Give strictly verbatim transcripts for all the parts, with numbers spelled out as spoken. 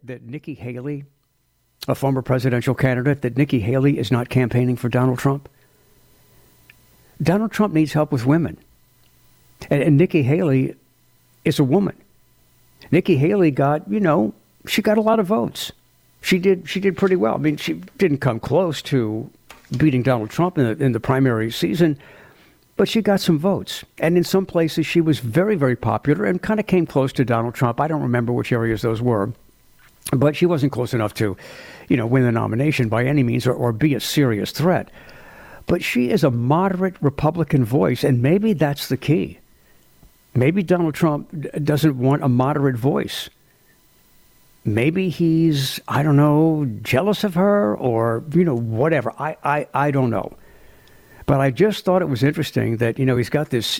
that Nikki Haley, a former presidential candidate, that Nikki Haley is not campaigning for Donald Trump? Donald Trump needs help with women. And, and Nikki Haley is a woman. Nikki Haley got, you know, she got a lot of votes. She did she did pretty well. I mean, she didn't come close to beating Donald Trump in the, in the primary season, but she got some votes. And in some places, she was very, very popular and kind of came close to Donald Trump. I don't remember which areas those were, but she wasn't close enough to, you know, win the nomination by any means or, or be a serious threat. But she is a moderate Republican voice, and maybe that's the key. Maybe Donald Trump doesn't want a moderate voice. Maybe he's, I don't know, jealous of her or, you know, whatever. I, I, I don't know. But I just thought it was interesting that, you know, he's got this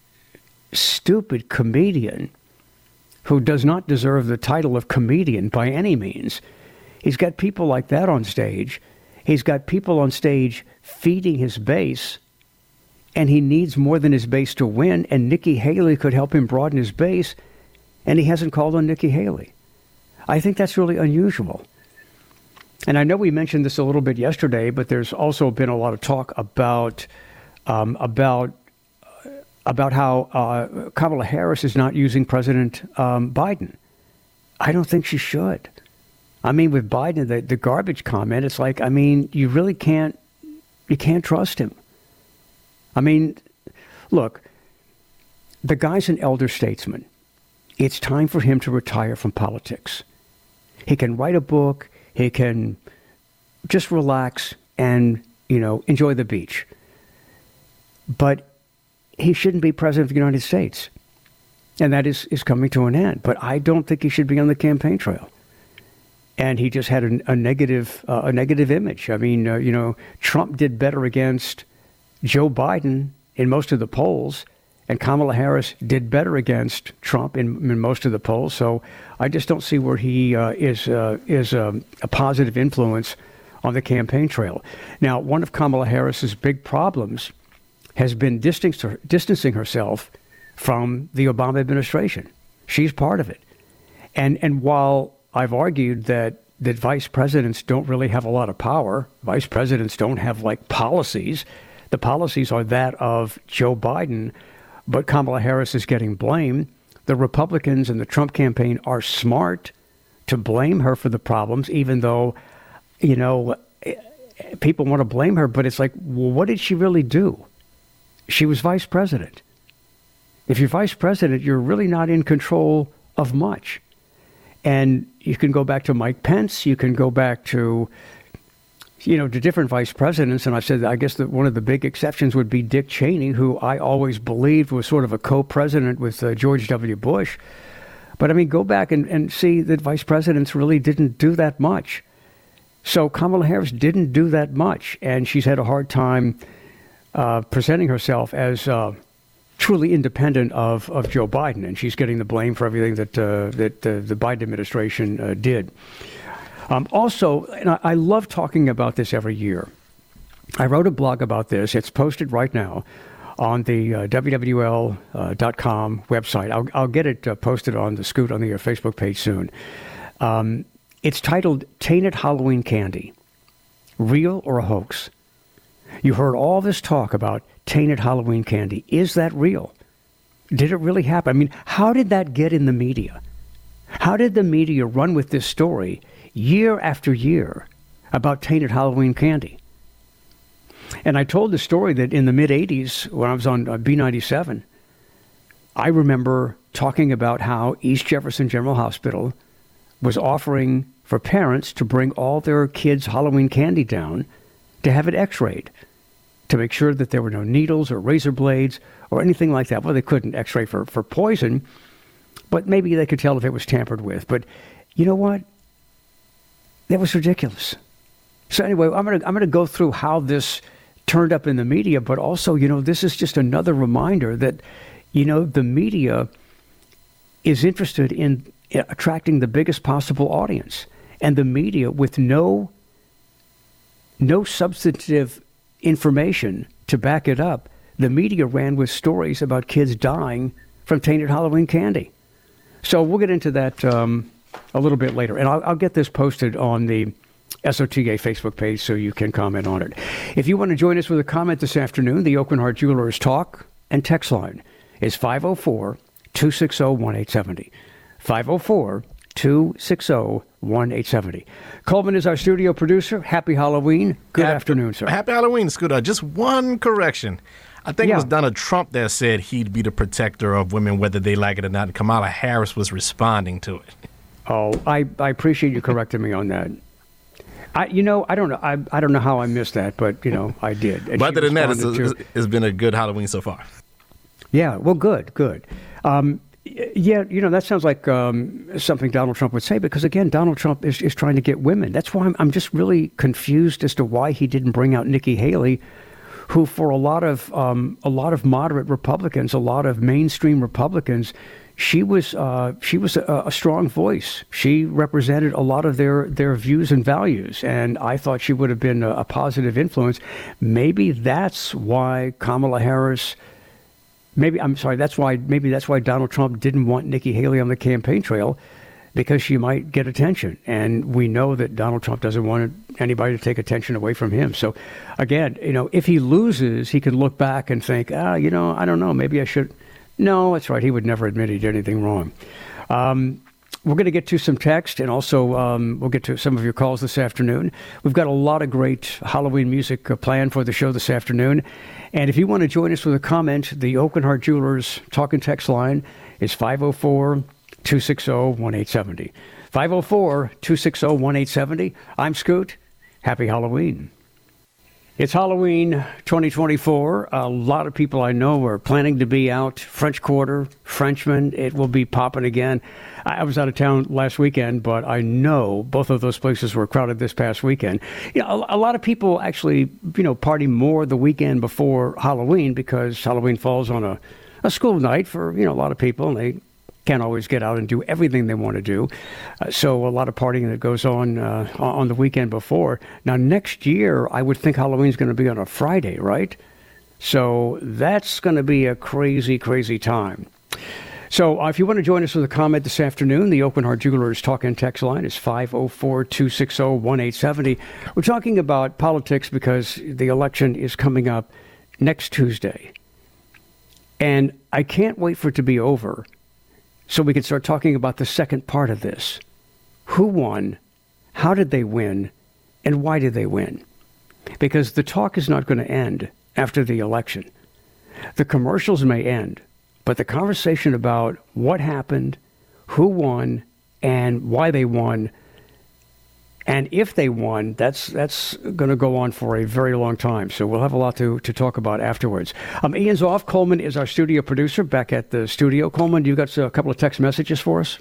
stupid comedian who does not deserve the title of comedian by any means. He's got people like that on stage. He's got people on stage feeding his base, and he needs more than his base to win, and Nikki Haley could help him broaden his base, and he hasn't called on Nikki Haley. I think that's really unusual. And I know we mentioned this a little bit yesterday, but there's also been a lot of talk about um, about uh, about how uh, Kamala Harris is not using President um, Biden. I don't think she should. I mean, with Biden, the, the garbage comment, it's like, I mean, you really can't you can't trust him. I mean, look, the guy's an elder statesman. It's time for him to retire from politics. He can write a book. He can just relax and, you know, enjoy the beach. But he shouldn't be president of the United States. And that is, is coming to an end. But I don't think he should be on the campaign trail. And he just had a, a negative uh, a negative image. I mean, uh, you know, Trump did better against Joe Biden in most of the polls, and Kamala Harris did better against Trump in, in most of the polls. So I just don't see where he uh, is uh, is um, a positive influence on the campaign trail. Now, one of Kamala Harris's big problems has been distancing, distancing herself from the Obama administration. She's part of it. And and while I've argued that that vice presidents don't really have a lot of power, vice presidents don't have like policies. The policies are that of Joe Biden. But Kamala Harris is getting blamed. The Republicans and the Trump campaign are smart to blame her for the problems, even though, you know, people want to blame her. But it's like, well, what did she really do? She was vice president. If you're vice president, you're really not in control of much. And you can go back to Mike Pence. You can go back to, you know, to different vice presidents. And I said, I guess that one of the big exceptions would be Dick Cheney, who I always believed was sort of a co-president with uh, George W. Bush. But I mean, go back and, and see that vice presidents really didn't do that much. So Kamala Harris didn't do that much. And she's had a hard time uh, presenting herself as uh, truly independent of, of Joe Biden. And she's getting the blame for everything that, uh, that uh, the Biden administration uh, did. Um, also, and I, I love talking about this every year. I wrote a blog about this. It's posted right now on the uh, W W L dot com website. I'll, I'll get it uh, posted on the Scoot on the uh, Facebook page soon. Um, it's titled Tainted Halloween Candy, Real or a Hoax? You heard all this talk about tainted Halloween candy. Is that real? Did it really happen? I mean, how did that get in the media? How did the media run with this story year after year about tainted Halloween candy? And I told the story that in the mid-eighties, when I was on uh, B ninety-seven, I remember talking about how East Jefferson General Hospital was offering for parents to bring all their kids' Halloween candy down to have it x-rayed, to make sure that there were no needles or razor blades or anything like that. Well, they couldn't x-ray for, for poison, but maybe they could tell if it was tampered with. But you know what? That was ridiculous. So anyway, I'm going to I'm going to go through how this turned up in the media, but also, you know, this is just another reminder that, you know, the media is interested in attracting the biggest possible audience. And the media, with no no substantive information to back it up, the media ran with stories about kids dying from tainted Halloween candy. So we'll get into that um, a little bit later. And I'll, I'll get this posted on the S O T A Facebook page so you can comment on it. If you want to join us with a comment this afternoon, the Aucoin Hart Jewelers talk and text line is five oh four, two six oh, one eight seven oh. five oh four, two six oh, one eight seven oh. Coleman is our studio producer. Happy Halloween. Good happy, afternoon, sir. Happy Halloween, Scooter. Just one correction. I think yeah. it was Donald Trump that said he'd be the protector of women, whether they like it or not. And Kamala Harris was responding to it. Oh, I, I appreciate you correcting me on that. I, you know, I don't know. I, I don't know how I missed that, but you know, I did. And but other than that, it's, to, it's, it's been a good Halloween so far. Yeah. Well, good, good. Um, yeah, you know, that sounds like um, something Donald Trump would say because again, Donald Trump is, is trying to get women. That's why I'm, I'm just really confused as to why he didn't bring out Nikki Haley, who, for a lot of um, a lot of moderate Republicans, a lot of mainstream Republicans. She was uh, she was a, a strong voice. She represented a lot of their, their views and values, and I thought she would have been a, a positive influence. Maybe that's why Kamala Harris. Maybe I'm sorry. That's why maybe that's why Donald Trump didn't want Nikki Haley on the campaign trail, because she might get attention, and we know that Donald Trump doesn't want anybody to take attention away from him. So, again, you know, if he loses, he can look back and think, ah, you know, I don't know, maybe I should. No, that's right. He would never admit he did anything wrong. Um, we're going to get to some text, and also um, we'll get to some of your calls this afternoon. We've got a lot of great Halloween music uh, planned for the show this afternoon. And if you want to join us with a comment, the Aucoin Hart Jewelers talk and text line is five oh four, two six oh, one eight seven oh. five oh four, two six oh, one eight seven oh. I'm Scoot. Happy Halloween. It's Halloween twenty twenty-four. A lot of people I know are planning to be out. French Quarter, Frenchman, it will be popping again. I was out of town last weekend, but I know both of those places were crowded this past weekend. You know, a, a lot of people actually, you know, party more the weekend before Halloween because Halloween falls on a, a school night for, you know, a lot of people, and they can't always get out and do everything they want to do. Uh, so a lot of partying that goes on uh, on the weekend before. Now, next year, I would think Halloween's going to be on a Friday, right? So that's going to be a crazy, crazy time. So uh, if you want to join us with a comment this afternoon, the Aucoin Hart Jewelers talk and text line is five oh four, two six oh, one eight seven oh. We're talking about politics because the election is coming up next Tuesday. And I can't wait for it to be over so we can start talking about the second part of this. Who won? How did they win? And why did they win? Because the talk is not going to end after the election. The commercials may end, but the conversation about what happened, who won, and why they won, and if they won, that's that's going to go on for a very long time. So we'll have a lot to, to talk about afterwards. Um, Ian's off. Coleman is our studio producer back at the studio. Coleman, you got a couple of text messages for us?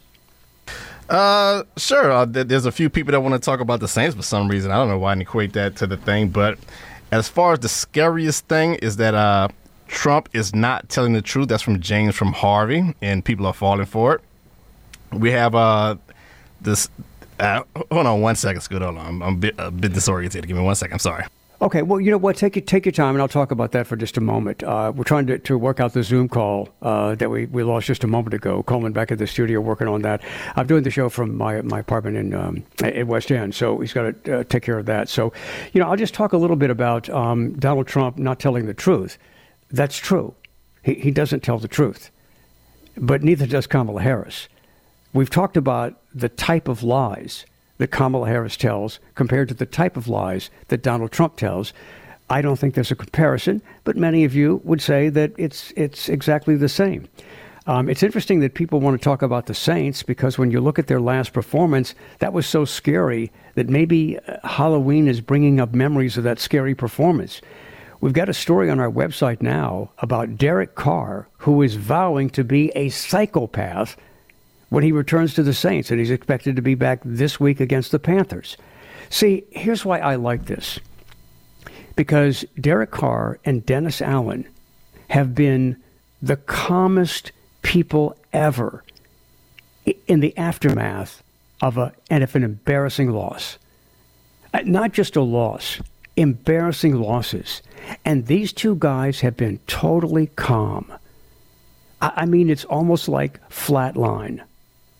Uh, sure. Uh, th- there's a few people that want to talk about the Saints for some reason. I don't know why I equate that to the thing. But as far as the scariest thing is that uh, Trump is not telling the truth. That's from James from Harvey, and people are falling for it. We have uh, this... Uh, hold on one second, Scoot. Hold on. I'm, I'm a, bit, a bit disoriented. Give me one second. I'm sorry. Okay. Well, you know what? Take your, take your time, and I'll talk about that for just a moment. Uh, we're trying to, to work out the Zoom call uh, that we, we lost just a moment ago. Coleman back at the studio working on that. I'm doing the show from my my apartment in um, in West End, so he's got to uh, take care of that. So, you know, I'll just talk a little bit about um, Donald Trump not telling the truth. That's true. He he doesn't tell the truth, but neither does Kamala Harris. We've talked about the type of lies that Kamala Harris tells compared to the type of lies that Donald Trump tells. I don't think there's a comparison, but many of you would say that it's it's exactly the same. Um, it's interesting that people want to talk about the Saints because when you look at their last performance, that was so scary that maybe Halloween is bringing up memories of that scary performance. We've got a story on our website now about Derek Carr, who is vowing to be a psychopath when he returns to the Saints, and he's expected to be back this week against the Panthers. See, here's why I like this. Because Derek Carr and Dennis Allen have been the calmest people ever in the aftermath of a and of an embarrassing loss. Not just a loss, embarrassing losses. And these two guys have been totally calm. I mean, it's almost like flatline.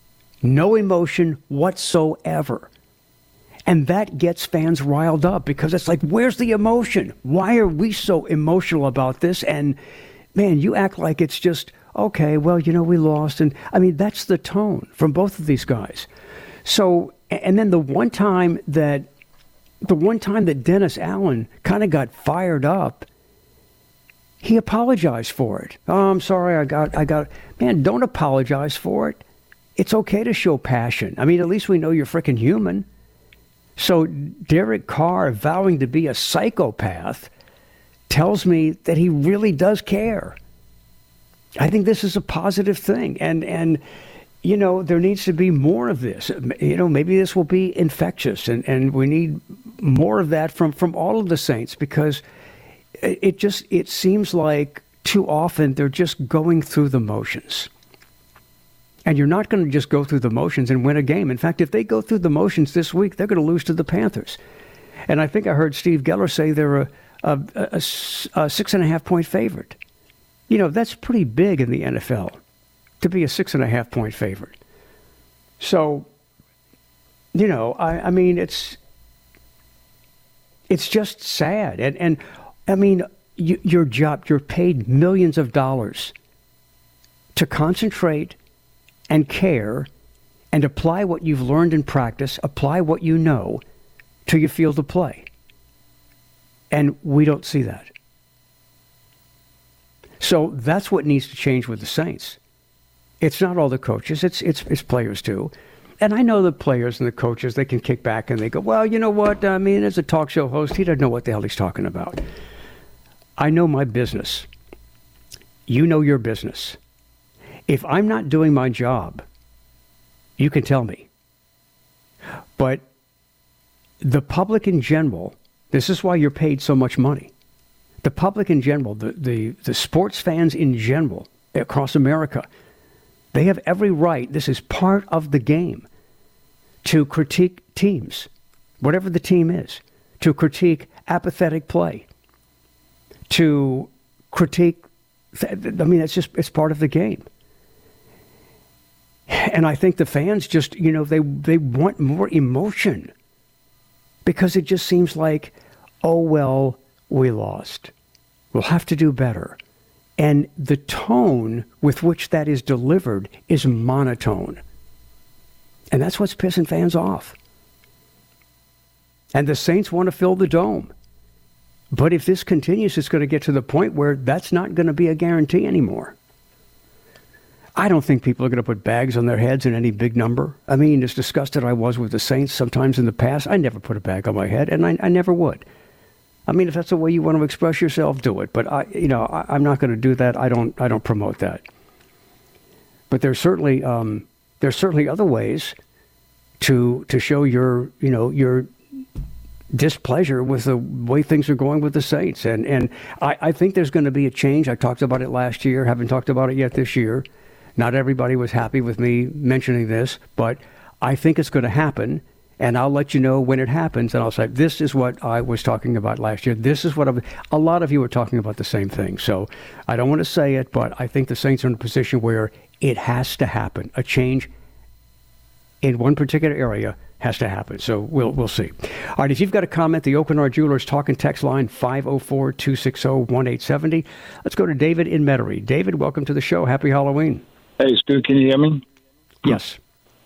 No emotion whatsoever. And that gets fans riled up because it's like, where's the emotion? Why are we so emotional about this? And, man, you act like it's just, okay, well, you know, we lost. And, I mean, that's the tone from both of these guys. So, and then the one time that, the one time that Dennis Allen kind of got fired up, he apologized for it. Oh, I'm sorry, I got, I got, man, don't apologize for it. It's okay to show passion. I mean, at least we know you're freaking human. So Derek Carr vowing to be a psychopath tells me that he really does care. I think this is a positive thing. And, and you know, there needs to be more of this. You know, maybe this will be infectious, and, and we need more of that from, from all of the Saints, because it just, it seems like too often they're just going through the motions. And you're not going to just go through the motions and win a game. In fact, if they go through the motions this week, they're going to lose to the Panthers. And I think I heard Steve Geller say they're a, a, a, a six and a half point favorite. You know, that's pretty big in the N F L to be a six and a half point favorite. So, you know, I, I mean, it's it's just sad. And, and I mean, you, your job, you're paid millions of dollars to concentrate and care and apply what you've learned in practice, apply what you know to your field of play. And we don't see that. So that's what needs to change with the Saints. It's not all the coaches, it's it's it's players too. And I know the players and the coaches, they can kick back and they go, well, you know what, I mean, as a talk show host, he doesn't know what the hell he's talking about. I know my business. You know your business. If I'm not doing my job, you can tell me. But the public in general, this is why you're paid so much money. The public in general, the, the, the sports fans in general across America, they have every right, this is part of the game, to critique teams, whatever the team is, to critique apathetic play, to critique, I mean, it's just, it's part of the game. And I think the fans just, you know, they, they want more emotion because it just seems like, oh, well, we lost. We'll have to do better. And the tone with which that is delivered is monotone. And that's what's pissing fans off. And the Saints want to fill the dome. But if this continues, it's going to get to the point where that's not going to be a guarantee anymore. I don't think people are going to put bags on their heads in any big number. I mean, as disgusted I was with the Saints sometimes in the past, I never put a bag on my head, and I, I never would. I mean, if that's the way you want to express yourself, do it. But I, you know, I, I'm not going to do that. I don't. I don't promote that. But there's certainly um, there's certainly other ways to to show your you know your displeasure with the way things are going with the Saints, and and I, I think there's going to be a change. I talked about it last year. Haven't talked about it yet this year. Not everybody was happy with me mentioning this, but I think it's going to happen, and I'll let you know when it happens, and I'll say, this is what I was talking about last year. This is what I've, a lot of you are talking about the same thing. So I don't want to say it, but I think the Saints are in a position where it has to happen. A change in one particular area has to happen. So we'll we'll see. All right, if you've got a comment, the Oakenard Jewelers talk and text line five oh four, two six oh, one eight seven oh. Let's go to David in Metairie. David, welcome to the show. Happy Halloween. Hey, Stu, can you hear me? Yes.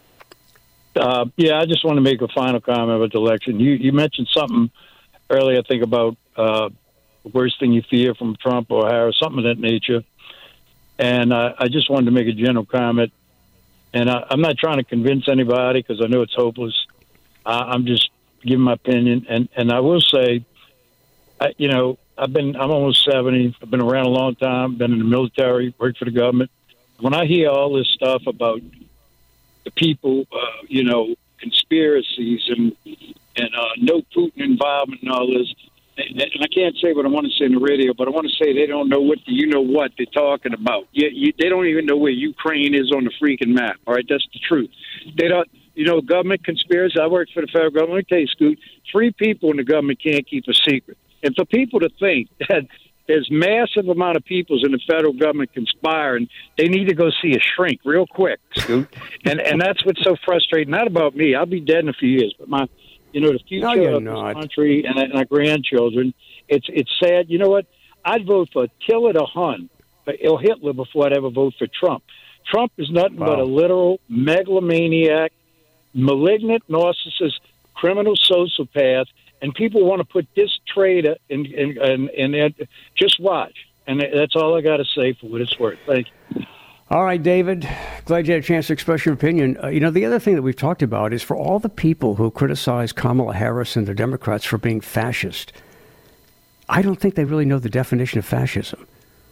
Uh, yeah, I just want to make a final comment about the election. You you mentioned something earlier, I think, about uh, the worst thing you fear from Trump or Harris, something of that nature. And uh, I just wanted to make a general comment. And I, I'm not trying to convince anybody because I know it's hopeless. Uh, I'm just giving my opinion. And, and I will say, I, you know, I've been, I'm almost seventy. I've been around a long time, been in the military, worked for the government. When I hear all this stuff about the people, uh, you know, conspiracies and and uh, no Putin involvement and all this, and, and I can't say what I want to say on the radio, but I want to say they don't know what the, you know what they're talking about. You, you, they don't even know where Ukraine is on the freaking map. All right, that's the truth. They don't, you know, government conspiracy. I worked for the federal government. Let me tell you, Scoot, three people in the government can't keep a secret. And for people to think that there's massive amount of peoples in the federal government conspiring. They need to go see a shrink real quick, Scoot. and and that's what's so frustrating. Not about me. I'll be dead in a few years, but my, you know, the future no, of not. this country and, and our grandchildren. It's it's sad. You know what? I'd vote for Attila the Hun, or Hitler, before I'd ever vote for Trump. Trump is nothing wow. but a literal megalomaniac, malignant, narcissist, criminal sociopath. And people want to put this traitor in, in, in, in, in just watch. And that's all I got to say for what it's worth. Thank you. All right, David. Glad you had a chance to express your opinion. Uh, you know, the other thing that we've talked about is for all the people who criticize Kamala Harris and the Democrats for being fascist, I don't think they really know the definition of fascism.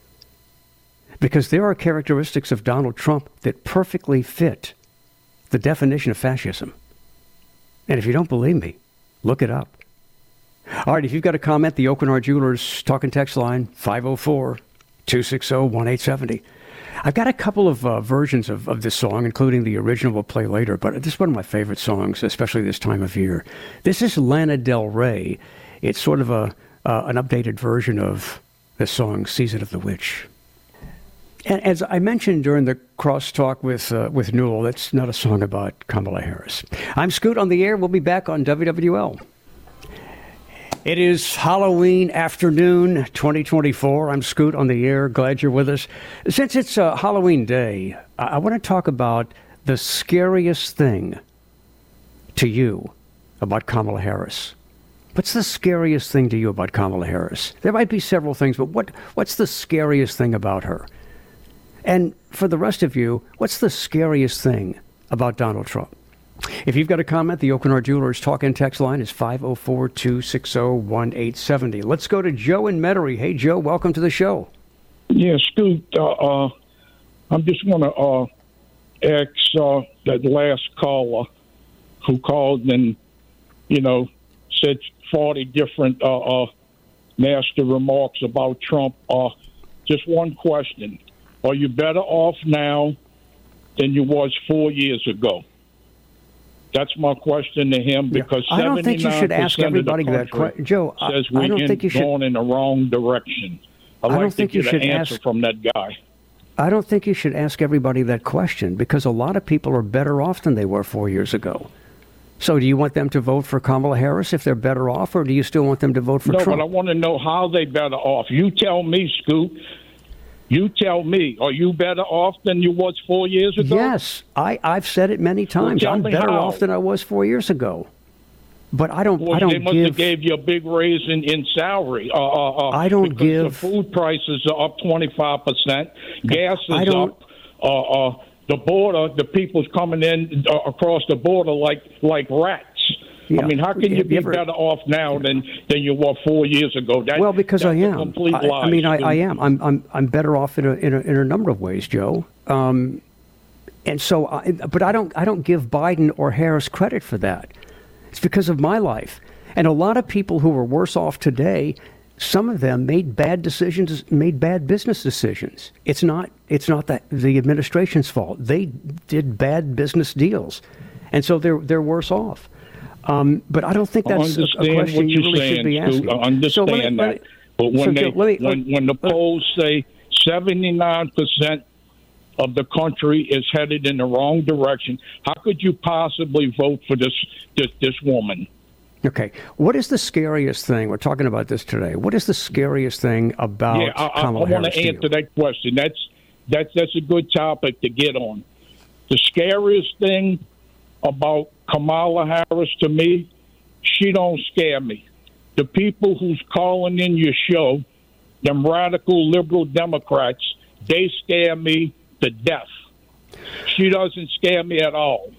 Because there are characteristics of Donald Trump that perfectly fit the definition of fascism. And if you don't believe me, look it up. All right, if you've got a comment, the Oakenard Jewelers talk and text line, five oh four, two six oh, one eight seven oh. I've got a couple of uh, versions of, of this song, including the original we'll play later, but this is one of my favorite songs, especially this time of year. This is Lana Del Rey. It's sort of a uh, an updated version of the song, Season of the Witch. And as I mentioned during the crosstalk with uh, with Newell, that's not a song about Kamala Harris. I'm Scoot on the air. We'll be back on W W L. It is Halloween afternoon, twenty twenty-four. I'm Scoot on the air. Glad you're with us. Since it's uh, Halloween day, I, I want to talk about the scariest thing to you about Kamala Harris. What's the scariest thing to you about Kamala Harris? There might be several things, but what what's the scariest thing about her? And for the rest of you, what's the scariest thing about Donald Trump? If you've got a comment, the Oakenard Jewelers talk and text line is five oh four, two six oh, one eight seven oh. Let's go to Joe in Metairie. Hey, Joe, welcome to the show. Yeah, Scoot, uh, uh, I'm just going to uh, ask uh, that last caller who called and, you know, said forty different uh, uh, nasty remarks about Trump. Uh, just one question. Are you better off now than you was four years ago? That's my question to him, because yeah. I don't think you should ask everybody that question. Joe, says I, we I don't think you should. Going in the wrong direction. I'd I like don't think to you get should an answer ask, from that guy. I don't think you should ask everybody that question, because a lot of people are better off than they were four years ago. So do you want them to vote for Kamala Harris if they're better off, or do you still want them to vote for no, Trump? No, but I want to know how they better off. You tell me, Scoop. You tell me, are you better off than you was four years ago? Yes, I, I've said it many times. Well, I'm better how. off than I was four years ago. But I don't. Well, I don't they must give. have gave you a big raise in, in salary. Uh, uh, uh, I don't because give. The food prices are up twenty-five percent. Gas is I don't, up. Uh, uh, the border, the people's coming in uh, across the border like like rats. Yeah. I mean, how can you Have be you ever, better off now than, than you were four years ago? That, well, because that's I am. A complete I, lie, I mean, I, Stu. I am. I'm. I'm. I'm better off in a in a, in a number of ways, Joe. Um, and so, I, but I don't. I don't give Biden or Harris credit for that. It's because of my life, and a lot of people who are worse off today. Some of them made bad decisions, made bad business decisions. It's not. It's not that the administration's fault. They did bad business deals, and so they're they're worse off. Um, but I don't think that's a, a question you really saying, should be asking. Stu, I understand so me, that. me, but when, so they, Joe, me, when, when the polls say seventy-nine percent of the country is headed in the wrong direction, how could you possibly vote for this this, this woman? Okay. What is the scariest thing? We're talking about this today. What is the scariest thing about yeah, I, Kamala I, I want Harris to to answer you? that question. That's, that's, that's a good topic to get on. The scariest thing about Kamala Harris to me, she don't scare me. The people who's calling in your show, them radical liberal Democrats, they scare me to death. She doesn't scare me at all.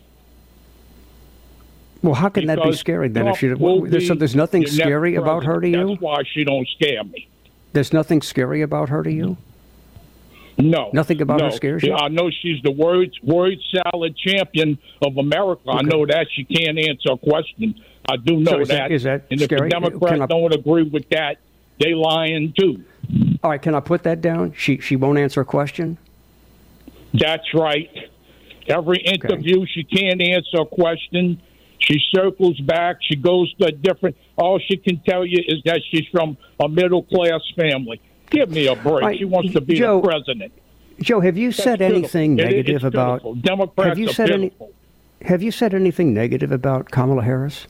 Well, how can because that be scary then? If she, be, so there's nothing scary about her to you? That's why she don't scare me. There's nothing scary about her to you? No. Nothing about no. her scares you? I know she's the word, word salad champion of America. Okay. I know that. She can't answer a question. I do know so is that. that. Is that and scary? if the Democrats I... don't agree with that, they lying too. All right, can I put that down? She she won't answer a question? That's right. Every interview, okay. She can't answer a question. She circles back. She goes to a different. All she can tell you is that she's from a middle class family. Give me a break. Right, She wants to be Joe, the president. Joe, have you That's said pitiful. anything It- negative it's about? pitiful. Democrats have you are said any? pitiful. Have you said anything negative about Kamala Harris?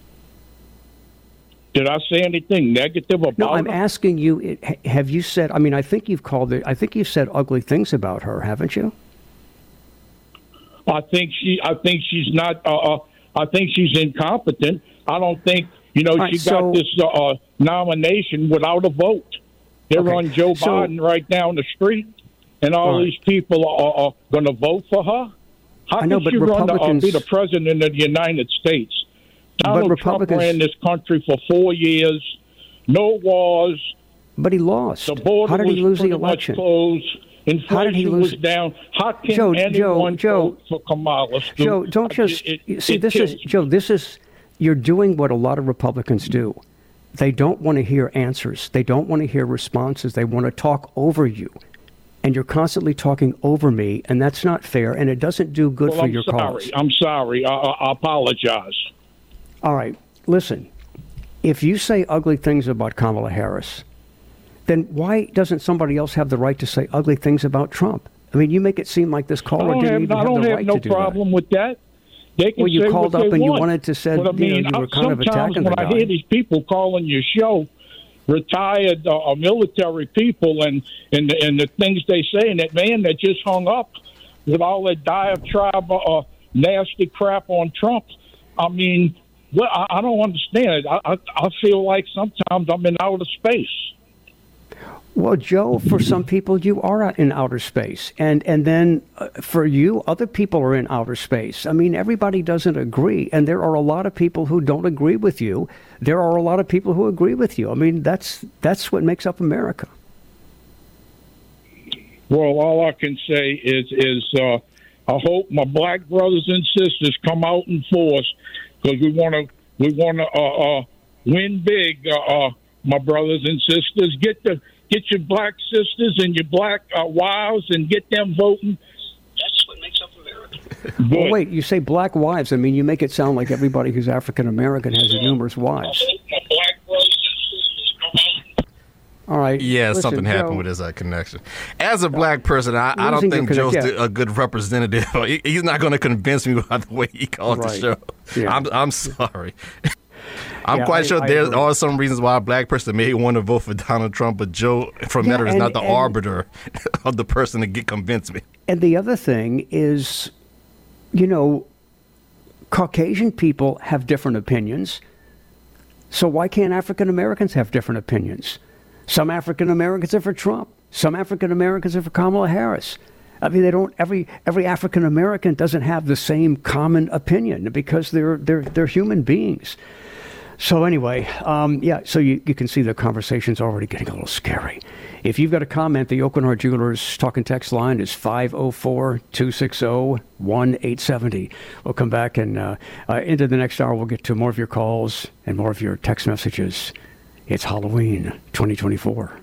Did I say anything negative about No, I'm her? asking you. It, have you said? I mean, I think you've called it. I think you've said ugly things about her, haven't you? I think she. I think she's not. Uh, uh, I think she's incompetent. I don't think you know right, she so, got this uh, uh, nomination without a vote. They're Okay, on Joe so- Biden right down the street, and all Right. these people are, are going to vote for her. How I know, can but she run to uh, Republicans- be the president of the United States? Donald Trump Republicans- ran this country for four years. No wars. But he lost. The border How did he was lose the pretty much election? closed. Inflation How did he lose was it? down. How can Joe, Joe, anyone Joe, vote for Kamala? Stu? Joe, don't just It- it- see. it This is kills Joe. me. This is you're doing what a lot of Republicans do. They don't want to hear answers. They don't want to hear responses. They want to talk over you, and you're constantly talking over me, and that's not fair. And it doesn't do good Well, for I'm your sorry. cause. I'm sorry. I, I I apologize. All right, listen. If you say ugly things about Kamala Harris, then why doesn't somebody else have the right to say ugly things about Trump? I mean, you make it seem like this I caller don't didn't have, even I have don't the have right no to do problem with that. They can Well, you say called what up they and you want. wanted to say, But I you know, mean, you were I- kind of sometimes attacking the when I guy. hear these people calling your show retired uh, military people and and the, and the things they say, and that man that just hung up with all that diatribe, uh, nasty crap on Trump. I mean, well, I, I don't understand it. I, I I feel like sometimes I'm in outer space. Well, Joe, for some people, you are in outer space. And and then uh, for you, other people are in outer space. I mean, everybody doesn't agree. And there are a lot of people who don't agree with you. There are a lot of people who agree with you. I mean, that's that's what makes up America. Well, all I can say is is uh, I hope my black brothers and sisters come out in force because we want to we want to uh, uh, win big. Uh, uh, my brothers and sisters, get the get your black sisters and your black uh, wives and get them voting. That's what makes up America. Well, wait, you say black wives. I mean, you make it sound like everybody who's African American has numerous wives. My black brothers and sisters come out. All right. Yeah, listen, something happened Joe, with his uh, connection. As a black person, I, I don't Losing your think Joe's connect- yeah. a good representative. He- He's not going to convince me by the way he calls Right. the show. Yeah. I'm I'm sorry. I'm Yeah, quite I- sure I there agree. are some reasons why a black person may want to vote for Donald Trump, but Joe from Yeah, Metter is and- not the and- arbiter of the person to get convince me. And the other thing is, you know, Caucasian people have different opinions. So why can't African Americans have different opinions? Some African Americans are for Trump. Some African Americans are for Kamala Harris. I mean, they don't. Every every African American doesn't have the same common opinion because they're they're they're human beings. So anyway, um, yeah. So you, you can see the conversation's already getting a little scary. If you've got a comment, the Oakenhart Jewelers talk and text line is five oh four, two six oh, one eight seven oh. We'll come back and uh, uh, into the next hour, we'll get to more of your calls and more of your text messages. It's Halloween twenty twenty-four.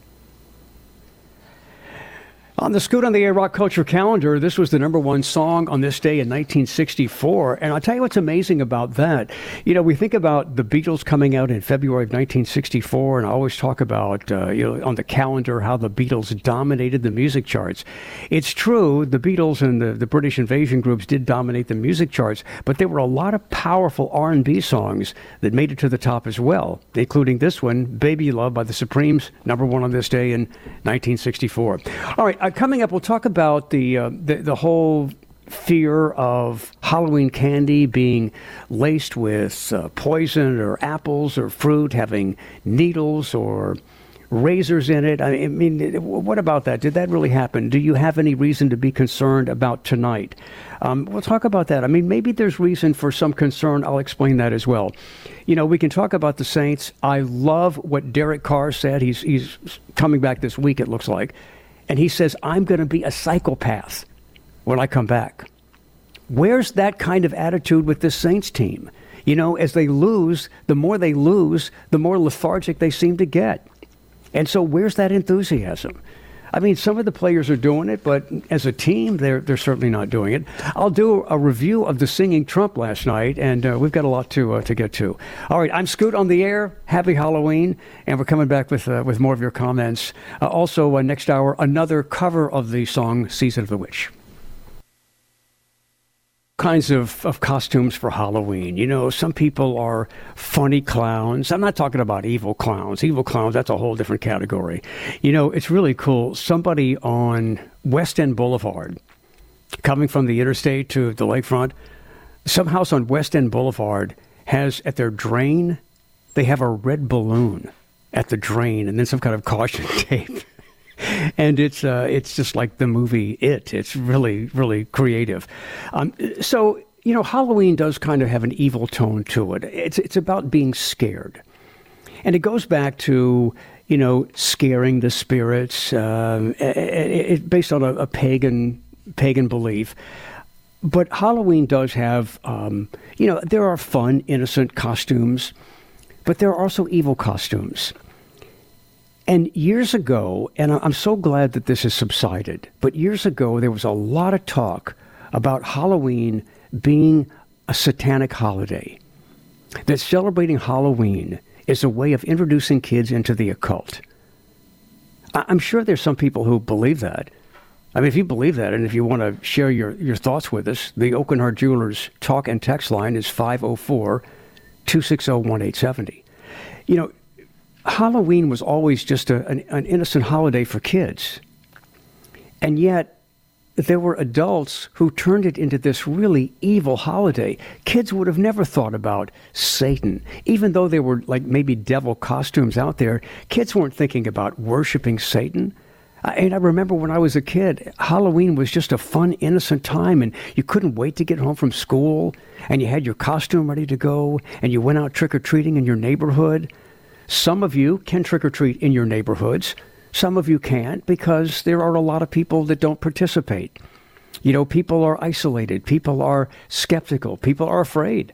On the Scoot on the Air Rock Culture Calendar, this was the number one song on this day in nineteen sixty-four. And I'll tell you what's amazing about that. You know, we think about the Beatles coming out in February of nineteen sixty-four, and I always talk about, uh, you know, on the calendar how the Beatles dominated the music charts. It's true, the Beatles and the, the British invasion groups did dominate the music charts, but there were a lot of powerful R and B songs that made it to the top as well, including this one, Baby Love by the Supremes, number one on this day in nineteen sixty-four. All right. Uh, coming up, we'll talk about the, uh, the the whole fear of Halloween candy being laced with uh, poison or apples or fruit, having needles or razors in it. I mean, what about that? Did that really happen? Do you have any reason to be concerned about tonight? Um, we'll talk about that. I mean, maybe there's reason for some concern. I'll explain that as well. You know, we can talk about the Saints. I love what Derek Carr said. He's he's coming back this week, it looks like. And he says, I'm going to be a psychopath when I come back. Where's that kind of attitude with this Saints team? You know, as they lose, the more they lose, the more lethargic they seem to get. And so where's that enthusiasm? I mean, some of the players are doing it, but as a team, they're they're certainly not doing it. I'll do a review of the singing Trump last night, and uh, we've got a lot to uh, to get to. All right, I'm Scoot on the air. Happy Halloween, and we're coming back with uh, with more of your comments. Uh, also, uh, next hour, another cover of the song "Season of the Witch." Kinds of, of costumes for Halloween. You know, some people are funny clowns. I'm not talking about evil clowns. Evil clowns, that's a whole different category. You know, it's really cool. Somebody on West End Boulevard, coming from the interstate to the lakefront, some house on West End Boulevard has at their drain, they have a red balloon at the drain and then some kind of caution tape. And it's uh, it's just like the movie It. It's really, really creative. Um, so, you know, Halloween does kind of have an evil tone to it. It's it's about being scared. And it goes back to, you know, scaring the spirits, um, it, it, based on a, a pagan pagan belief. But Halloween does have, um, you know, there are fun, innocent costumes, but there are also evil costumes. And years ago, and I'm so glad that this has subsided, but years ago there was a lot of talk about Halloween being a satanic holiday, that celebrating Halloween is a way of introducing kids into the occult. I'm sure there's some people who believe that. I mean, if you believe that, and if you want to share your, your thoughts with us, the Oakenhart Jewelers talk and text line is five oh four, two six oh, one eight seven oh. You know, Halloween was always just a, an, an innocent holiday for kids. And yet, there were adults who turned it into this really evil holiday. Kids would have never thought about Satan. Even though there were like maybe devil costumes out there, kids weren't thinking about worshiping Satan. And I remember when I was a kid, Halloween was just a fun, innocent time, and you couldn't wait to get home from school, and you had your costume ready to go, and you went out trick-or-treating in your neighborhood. Some of you can trick-or-treat in your neighborhoods. Some of you can't because there are a lot of people that don't participate. You know, people are isolated. People are skeptical. People are afraid.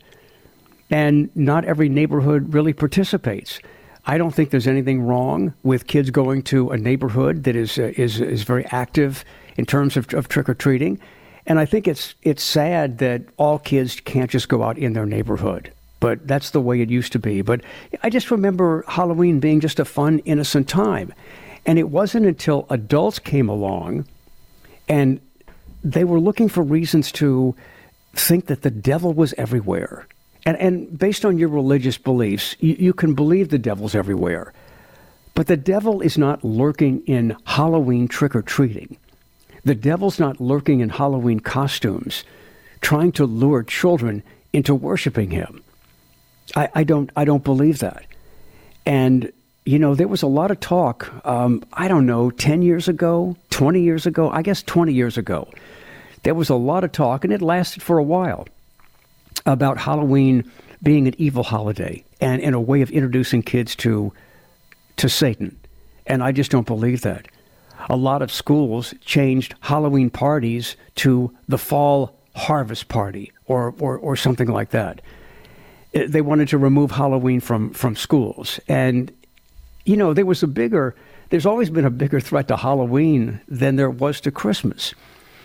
And not every neighborhood really participates. I don't think there's anything wrong with kids going to a neighborhood that is uh, is is very active in terms of, of trick-or-treating. And I think it's it's sad that all kids can't just go out in their neighborhood. But that's the way it used to be. But I just remember Halloween being just a fun, innocent time. And it wasn't until adults came along and they were looking for reasons to think that the devil was everywhere. And, and based on your religious beliefs, you, you can believe the devil's everywhere. But the devil is not lurking in Halloween trick-or-treating. The devil's not lurking in Halloween costumes, trying to lure children into worshiping him. I, I don't I don't believe that. And, you know, there was a lot of talk, um, I don't know, ten years ago, twenty years ago, I guess twenty years ago. There was a lot of talk, and it lasted for a while, about Halloween being an evil holiday and, and a way of introducing kids to to Satan. And I just don't believe that. A lot of schools changed Halloween parties to the fall harvest party or or, or something like that. They wanted to remove Halloween from, from schools. And, you know, there was a bigger, there's always been a bigger threat to Halloween than there was to Christmas.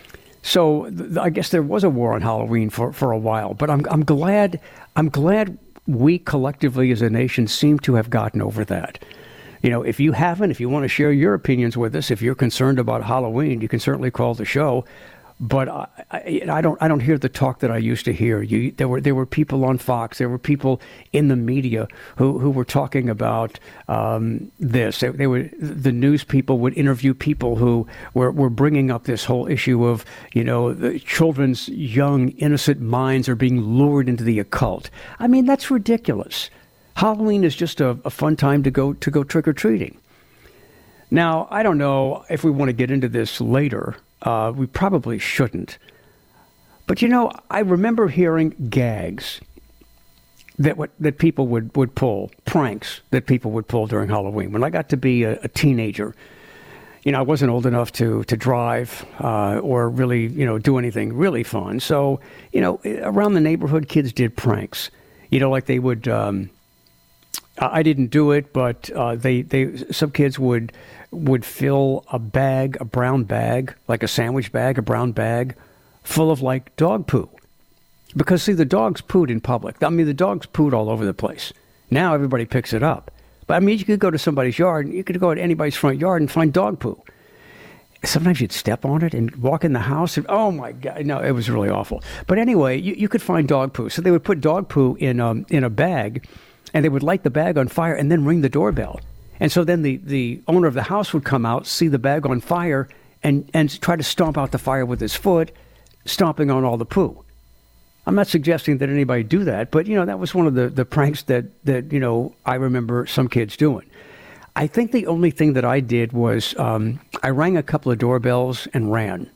So th- I guess there was a war on Halloween for, for a while. But I'm I'm glad I'm glad we collectively as a nation seem to have gotten over that. You know, if you haven't, if you want to share your opinions with us, if you're concerned about Halloween, you can certainly call the show. But I, I, I don't. I don't hear the talk that I used to hear. You, there were there were people on Fox. There were people in the media who, who were talking about um, this. They, they were the news people would interview people who were, were bringing up this whole issue of, you know, the children's young innocent minds are being lured into the occult. I mean, that's ridiculous. Halloween is just a, a fun time to go to go trick or treating. Now, I don't know if we want to get into this later. Uh, we probably shouldn't. But, you know, I remember hearing gags that what, that people would, would pull, pranks that people would pull during Halloween. When I got to be a, a teenager, you know, I wasn't old enough to, to drive uh, or really, you know, do anything really fun. So, you know, around the neighborhood, kids did pranks. You know, like they would... Um, I didn't do it, but uh, they they some kids would would fill a bag, a brown bag, like a sandwich bag, a brown bag, full of like dog poo. Because see, the dogs pooed in public. I mean, the dogs pooed all over the place. Now everybody picks it up. But I mean, you could go to somebody's yard, you could go to anybody's front yard and find dog poo. Sometimes you'd step on it and walk in the house and, oh my God, no, it was really awful. But anyway, you, you could find dog poo. So they would put dog poo in um, in a bag, and they would light the bag on fire and then ring the doorbell. And so then the, the owner of the house would come out, see the bag on fire, and, and try to stomp out the fire with his foot, stomping on all the poo. I'm not suggesting that anybody do that, but, you know, that was one of the, the pranks that, that, you know, I remember some kids doing. I think the only thing that I did was um, I rang a couple of doorbells and ran.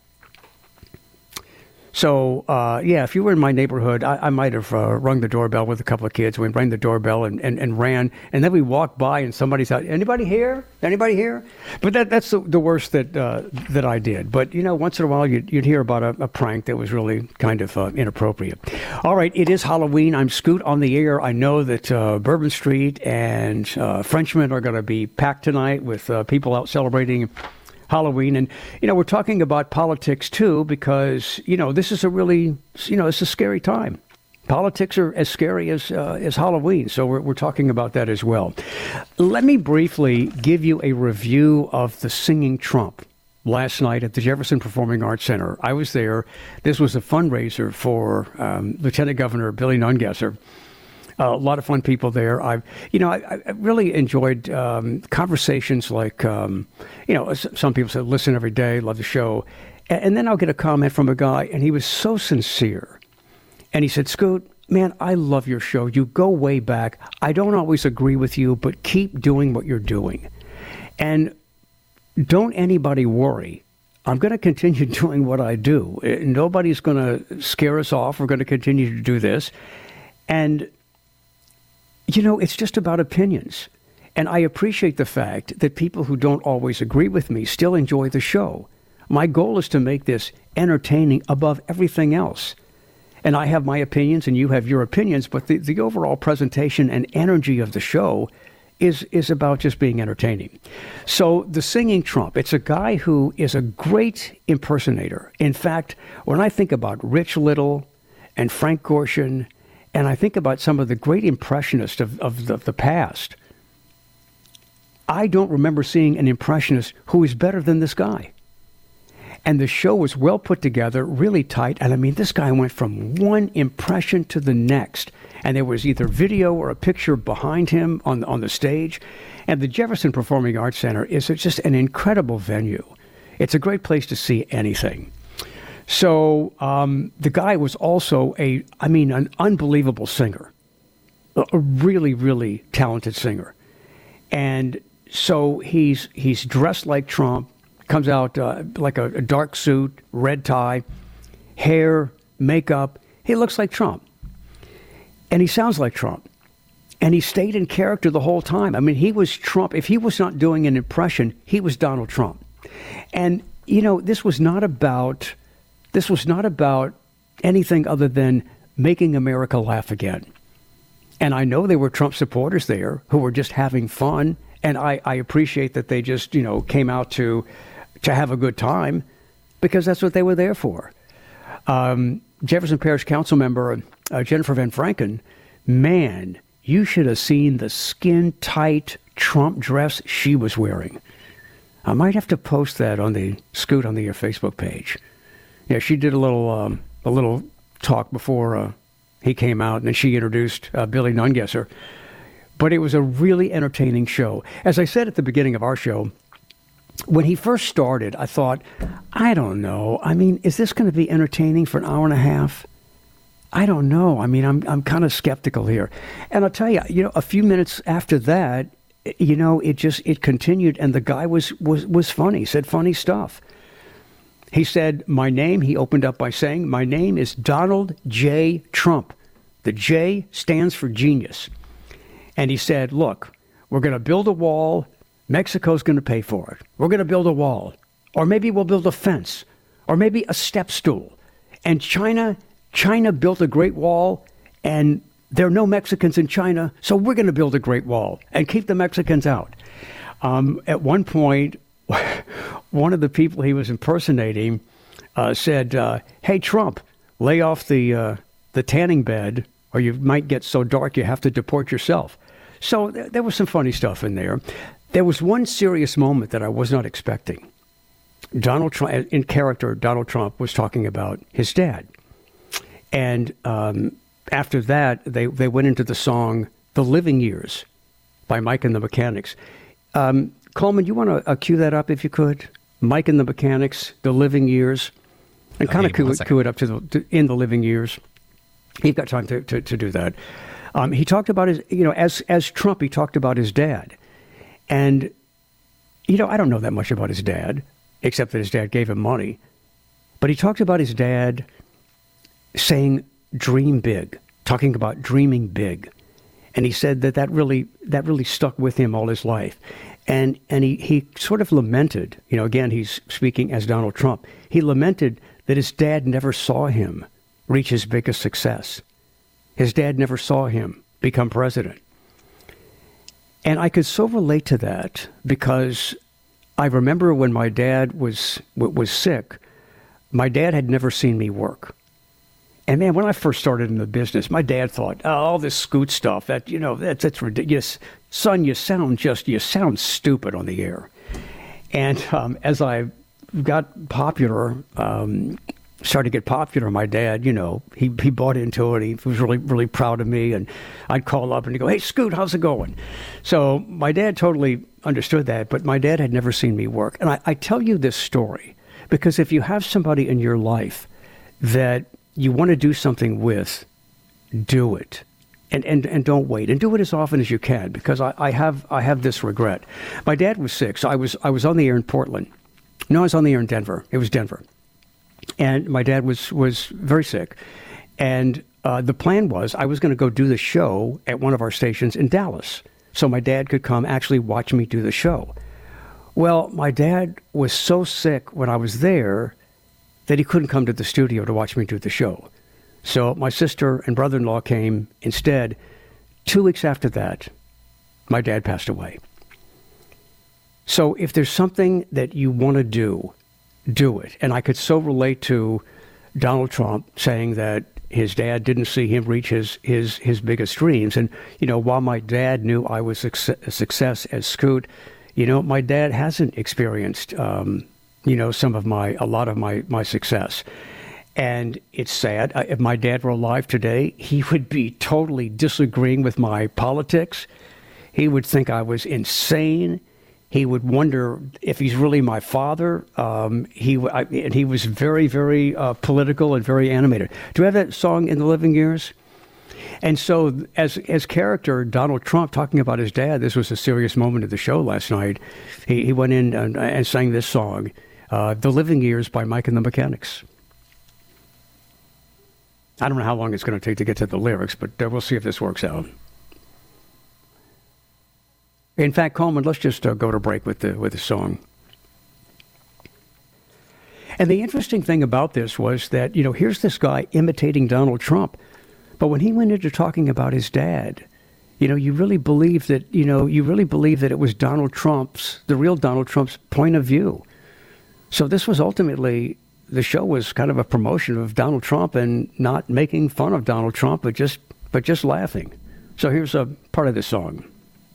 So, uh, yeah, if you were in my neighborhood, I, I might have uh, rung the doorbell with a couple of kids. We rang the doorbell and, and, and ran. And then we walked by and somebody's out, anybody here? Anybody here? But that that's the, the worst that uh, that I did. But, you know, once in a while you'd, you'd hear about a, a prank that was really kind of uh, inappropriate. All right, it is Halloween. I'm Scoot on the air. I know that uh, Bourbon Street and uh, Frenchmen are going to be packed tonight with uh, people out celebrating Halloween. And, you know, we're talking about politics, too, because, you know, this is a really, you know, it's a scary time. Politics are as scary as uh, as Halloween. So we're, we're talking about that as well. Let me briefly give you a review of the Singing Trump last night at the Jefferson Performing Arts Center. I was there. This was a fundraiser for um, Lieutenant Governor Billy Nungesser. Uh, a lot of fun people there. I, you know, I, I really enjoyed um, conversations like, um, you know, some people said, listen every day, love the show. And, and then I'll get a comment from a guy, and he was so sincere. And he said, Scoot, man, I love your show. You go way back. I don't always agree with you, but keep doing what you're doing. And don't anybody worry. I'm going to continue doing what I do. Nobody's going to scare us off. We're going to continue to do this. And you know, it's just about opinions. And I appreciate the fact that people who don't always agree with me still enjoy the show. My goal is to make this entertaining above everything else. And I have my opinions and you have your opinions, but the, the overall presentation and energy of the show is, is about just being entertaining. So the Singing Trump, it's a guy who is a great impersonator. In fact, when I think about Rich Little and Frank Gorshin, and I think about some of the great impressionists of, of the, the past, I don't remember seeing an impressionist who is better than this guy. And the show was well put together, really tight. And I mean, this guy went from one impression to the next. And there was either video or a picture behind him on, on the stage. And the Jefferson Performing Arts Center is just an incredible venue. It's a great place to see anything. So um, the guy was also a, I mean, an unbelievable singer, a, a really, really talented singer. And so he's he's dressed like Trump, comes out uh, like a, a dark suit, red tie, hair, makeup. He looks like Trump. And he sounds like Trump. And he stayed in character the whole time. I mean, he was Trump. If he was not doing an impression, he was Donald Trump. And, you know, this was not about... This was not about anything other than making America laugh again. And I know there were Trump supporters there who were just having fun. And I, I appreciate that they just, you know, came out to to have a good time because that's what they were there for. Um, Jefferson Parish Council member uh, Jennifer Van Franken, man, you should have seen the skin-tight Trump dress she was wearing. I might have to post that on the Scoot on the Air Facebook page. Yeah, she did a little um, a little talk before uh, he came out, and then she introduced uh, Billy Nungesser. But it was a really entertaining show. As I said at the beginning of our show, when he first started, I thought, I don't know. I mean, is this going to be entertaining for an hour and a half? I don't know. I mean, I'm I'm kind of skeptical here. And I'll tell you, you know, a few minutes after that, you know, it just it continued, and the guy was was was funny, said funny stuff. He said, my name, he opened up by saying, my name is Donald J. Trump. The J stands for genius. And he said, look, we're going to build a wall. Mexico's going to pay for it. We're going to build a wall. Or maybe we'll build a fence. Or maybe a step stool. And China, China built a great wall, and there are no Mexicans in China, so we're going to build a Great Wall and keep the Mexicans out. Um, at one point, one of the people he was impersonating uh, said, uh, hey, Trump, lay off the uh, the tanning bed or you might get so dark you have to deport yourself. So th- there was some funny stuff in there. There was one serious moment that I was not expecting. Donald Trump, in character, Donald Trump was talking about his dad. And um, after that, they, they went into the song The Living Years by Mike and the Mechanics. Um, Coleman, you want to uh, cue that up if you could? Mike and the Mechanics, The Living Years. And kind of Okay, cue, one it- second. cue it up to, the, to In the Living Years. You've got time to, to, to do that. Um, he talked about his, you know, as as Trump, he talked about his dad. And, you know, I don't know that much about his dad, except that his dad gave him money. But he talked about his dad saying, dream big, talking about dreaming big. And he said that that really, that really stuck with him all his life. And and he, he sort of lamented, you know, again, he's speaking as Donald Trump. He lamented that his dad never saw him reach his biggest success. His dad never saw him become president. And I could so relate to that because I remember when my dad was was sick, my dad had never seen me work. And man, when I first started in the business, my dad thought, oh, all this Scoot stuff, that, you know, that's, that's ridiculous. Son, you sound just, you sound stupid on the air. And um, as I got popular, um, started to get popular, my dad, you know, he, he bought into it. He was really, really proud of me. And I'd call up and he'd go, hey, Scoot, how's it going? So my dad totally understood that, but my dad had never seen me work. And I, I tell you this story because if you have somebody in your life that you want to do something with, do it. And, and and don't wait. And do it as often as you can, because I, I have I have this regret. My dad was sick, so I was I was on the air in Portland. No, I was on the air in Denver. It was Denver. And my dad was, was very sick. And uh, the plan was I was going to go do the show at one of our stations in Dallas, so my dad could come actually watch me do the show. Well, my dad was so sick when I was there that he couldn't come to the studio to watch me do the show. So my sister and brother-in-law came instead. Two weeks after that, my dad passed away. So if there's something that you want to do, do it. And I could so relate to Donald Trump saying that his dad didn't see him reach his, his, his biggest dreams. And, you know, while my dad knew I was a success as Scoot, you know, my dad hasn't experienced um, you know, some of my, a lot of my, my success. And it's sad. I, if my dad were alive today, he would be totally disagreeing with my politics. He would think I was insane. He would wonder if he's really my father. Um, he I, and he was very, very uh, political and very animated. Do you have that song In the Living Years? And so as as character, Donald Trump talking about his dad, this was a serious moment of the show last night. He, he went in and, and sang this song, Uh, The Living Years by Mike and the Mechanics. I don't know how long it's going to take to get to the lyrics, but uh, we'll see if this works out. In fact, Coleman, let's just uh, go to break with the with the song. And the interesting thing about this was that, you know, here's this guy imitating Donald Trump, but when he went into talking about his dad, you know, you really believe that, you know, you really believe that it was Donald Trump's, the real Donald Trump's point of view. So this was ultimately, the show was kind of a promotion of Donald Trump and not making fun of Donald Trump, but just but just laughing. So here's a part of the song.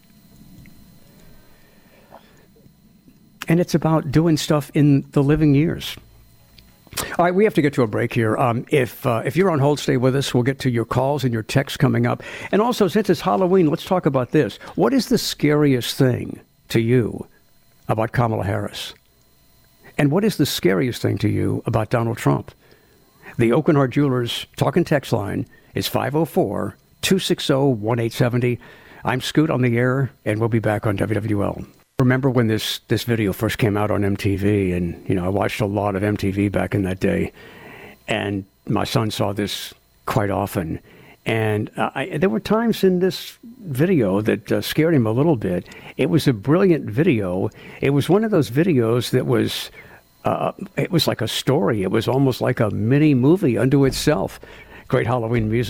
And it's about doing stuff in the living years. All right, we have to get to a break here. Um, if uh, if you're on hold, stay with us. We'll get to your calls and your texts coming up. And also, since it's Halloween, let's talk about this. What is the scariest thing to you about Kamala Harris? And what is the scariest thing to you about Donald Trump? The Oakenhart Jewelers talk and text line is five oh four, two six oh, one eight seven oh. I'm Scoot on the air, and we'll be back on W W L. Remember when this, this video first came out on M T V, and, you know, I watched a lot of M T V back in that day, and my son saw this quite often. And uh, I, there were times in this video that uh, scared him a little bit. It was a brilliant video. It was one of those videos that was, uh, it was like a story. It was almost like a mini movie unto itself. Great Halloween music.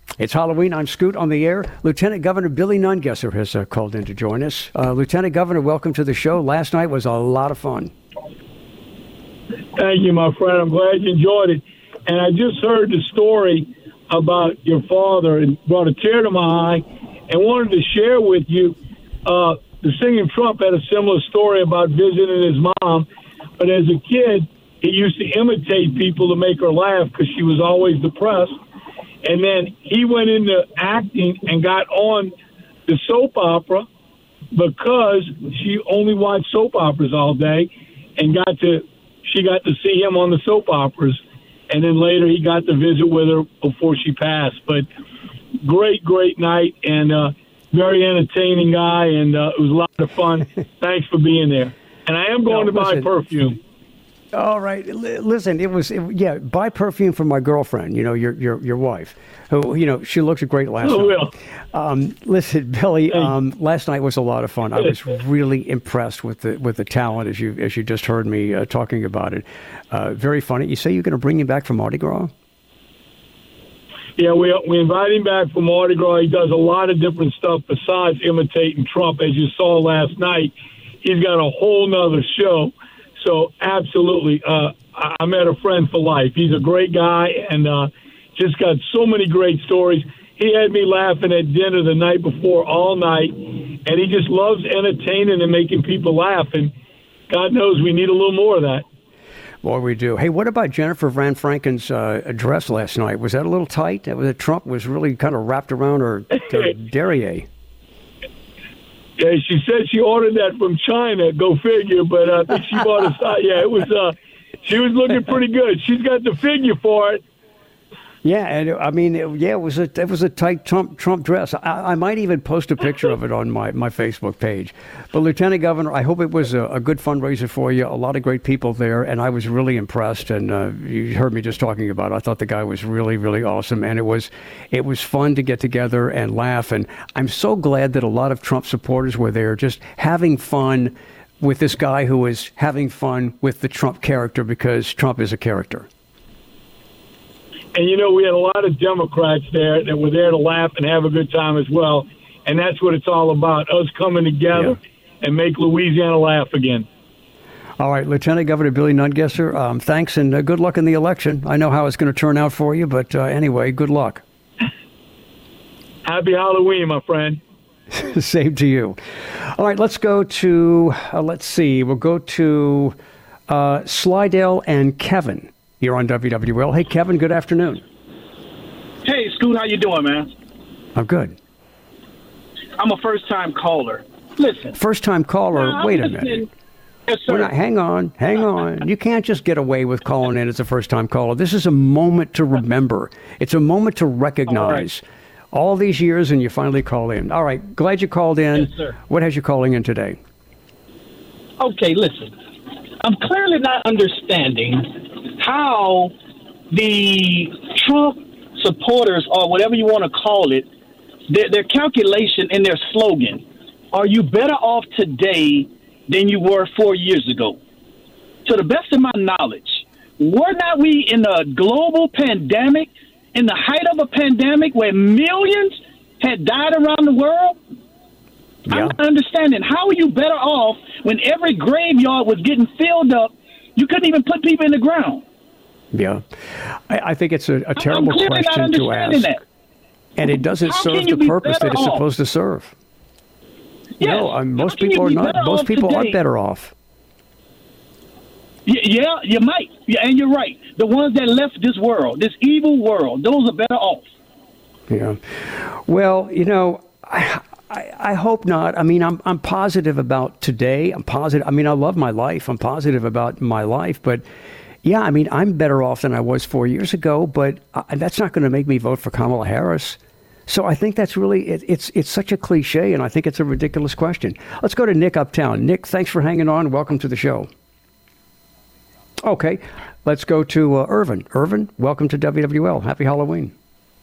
It's Halloween. I'm Scoot on the air. Lieutenant Governor Billy Nungesser has uh, called in to join us. Uh, Lieutenant Governor, welcome to the show. Last night was a lot of fun. Thank you, my friend. I'm glad you enjoyed it. And I just heard the story about your father and brought a tear to my eye and wanted to share with you. Uh, the singing Trump had a similar story about visiting his mom. But as a kid, he used to imitate people to make her laugh because she was always depressed. And then he went into acting and got on the soap opera because she only watched soap operas all day and got to she got to see him on the soap operas. And then later he got to visit with her before she passed. But great, great night and uh, very entertaining guy. And uh, it was a lot of fun. Thanks for being there. And I am going no, to buy listen. perfume. All right. L- listen, it was, it, yeah, buy perfume for my girlfriend, you know, your your your wife, who, you know, she looks great last oh, night. Will. Um, listen, Billy, um, last night was a lot of fun. I was really impressed with the with the talent, as you as you just heard me uh, talking about it. Uh, very funny. You say you're going to bring him back from Mardi Gras? Yeah, we we invite him back from Mardi Gras. He does a lot of different stuff besides imitating Trump. As you saw last night, he's got a whole nother show. So absolutely, uh, I met a friend for life. He's a great guy and uh, just got so many great stories. He had me laughing at dinner the night before all night, and he just loves entertaining and making people laugh. And God knows we need a little more of that. Boy, we do. Hey, what about Jennifer Van Franken's uh, dress last night? Was that a little tight? That was, Trump was really kind of wrapped around her, her derriere. Yeah, she said she ordered that from China. Go figure. But I think she bought a size. Yeah, it was. Uh, she was looking pretty good. She's got the figure for it. Yeah, and I mean, it, yeah, it was a it was a tight Trump Trump dress. I, I might even post a picture of it on my, my Facebook page. But Lieutenant Governor, I hope it was a, a good fundraiser for you. A lot of great people there, and I was really impressed. And uh, you heard me just talking about it. I thought the guy was really really awesome, and it was it was fun to get together and laugh. And I'm so glad that a lot of Trump supporters were there, just having fun with this guy who was having fun with the Trump character, because Trump is a character. And, you know, we had a lot of Democrats there that were there to laugh and have a good time as well. And that's what it's all about, us coming together yeah. and make Louisiana laugh again. All right, Lieutenant Governor Billy Nungesser, um, thanks and uh, good luck in the election. I know how it's going to turn out for you, but uh, anyway, good luck. Happy Halloween, my friend. Same to you. All right, let's go to, uh, let's see, we'll go to uh, Slidell and Kevin. You're on W W L. Hey, Kevin, good afternoon. Hey, Scoot, how you doing, man? I'm good. I'm a first-time caller. Listen. First-time caller? Uh, Wait a listening. minute. Yes, sir. Not, hang on, hang on. You can't just get away with calling in as a first-time caller. This is a moment to remember. It's a moment to recognize all, right. all these years, and you finally call in. All right, glad you called in. Yes, sir. What has you calling in today? Okay, listen. I'm clearly not understanding how the Trump supporters, or whatever you want to call it, their, their calculation and their slogan, are you better off today than you were four years ago? To the best of my knowledge, were not we in a global pandemic, in the height of a pandemic where millions had died around the world? Yeah. I'm not understanding. How are you better off when every graveyard was getting filled up? You couldn't even put people in the ground. Yeah, I, I think it's a, a terrible question to ask. That. And it doesn't How serve the purpose that it's off? supposed to serve. Yes. No, um, most people are not. Most people today? are better off. Yeah, yeah, you might. Yeah, and you're right. The ones that left this world, this evil world, those are better off. Yeah. Well, you know, I, I, I hope not. I mean, I'm I'm positive about today. I'm positive. I mean, I love my life. I'm positive about my life, but. Yeah, I mean, I'm better off than I was four years ago, but uh, that's not going to make me vote for Kamala Harris. So I think that's really, it, it's it's such a cliche, and I think it's a ridiculous question. Let's go to Nick uptown. Nick, thanks for hanging on. Welcome to the show. Okay, let's go to uh, Irvin. Irvin, welcome to W W L. Happy Halloween.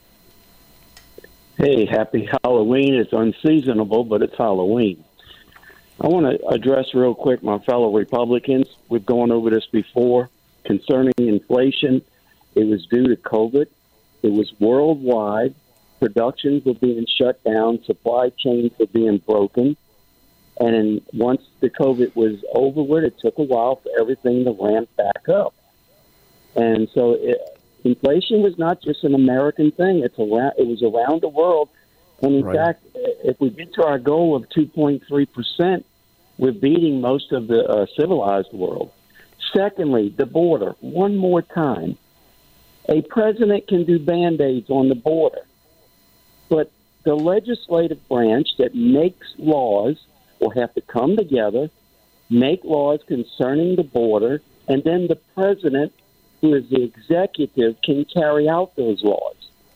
Hey, happy Halloween. It's unseasonable, but it's Halloween. I want to address real quick my fellow Republicans. We've gone over this before. Concerning inflation, it was due to COVID. It was worldwide. productions were being shut down, supply chains were being broken. And then once the COVID was over with, it took a while for everything to ramp back up. And so it, inflation was not just an American thing. It's around, it was around the world. And in right. fact, if we get to our goal of two point three percent, we're beating most of the uh, civilized world. Secondly, the border. One more time. A president can do Band-Aids on the border. But the legislative branch that makes laws will have to come together, make laws concerning the border, and then the president, who is the executive, can carry out those laws.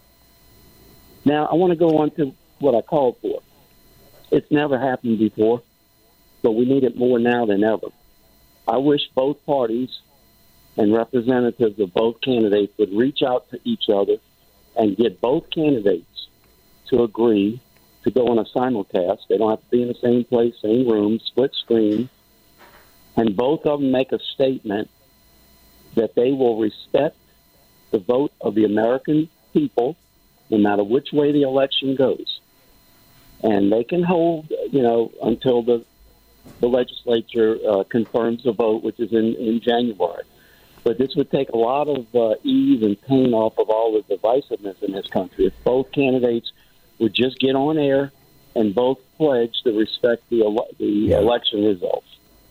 Now, I want to go on to what I called for. It's never happened before, but we need it more now than ever. I wish both parties and representatives of both candidates would reach out to each other and get both candidates to agree to go on a simulcast. They don't have to be in the same place, same room, split screen, and both of them make a statement that they will respect the vote of the American people no matter which way the election goes. And they can hold, you know, until the the legislature uh, confirms the vote, which is in, in January. But this would take a lot of uh, ease and pain off of all the divisiveness in this country if both candidates would just get on air and both pledge to respect the ele- the yeah. election results.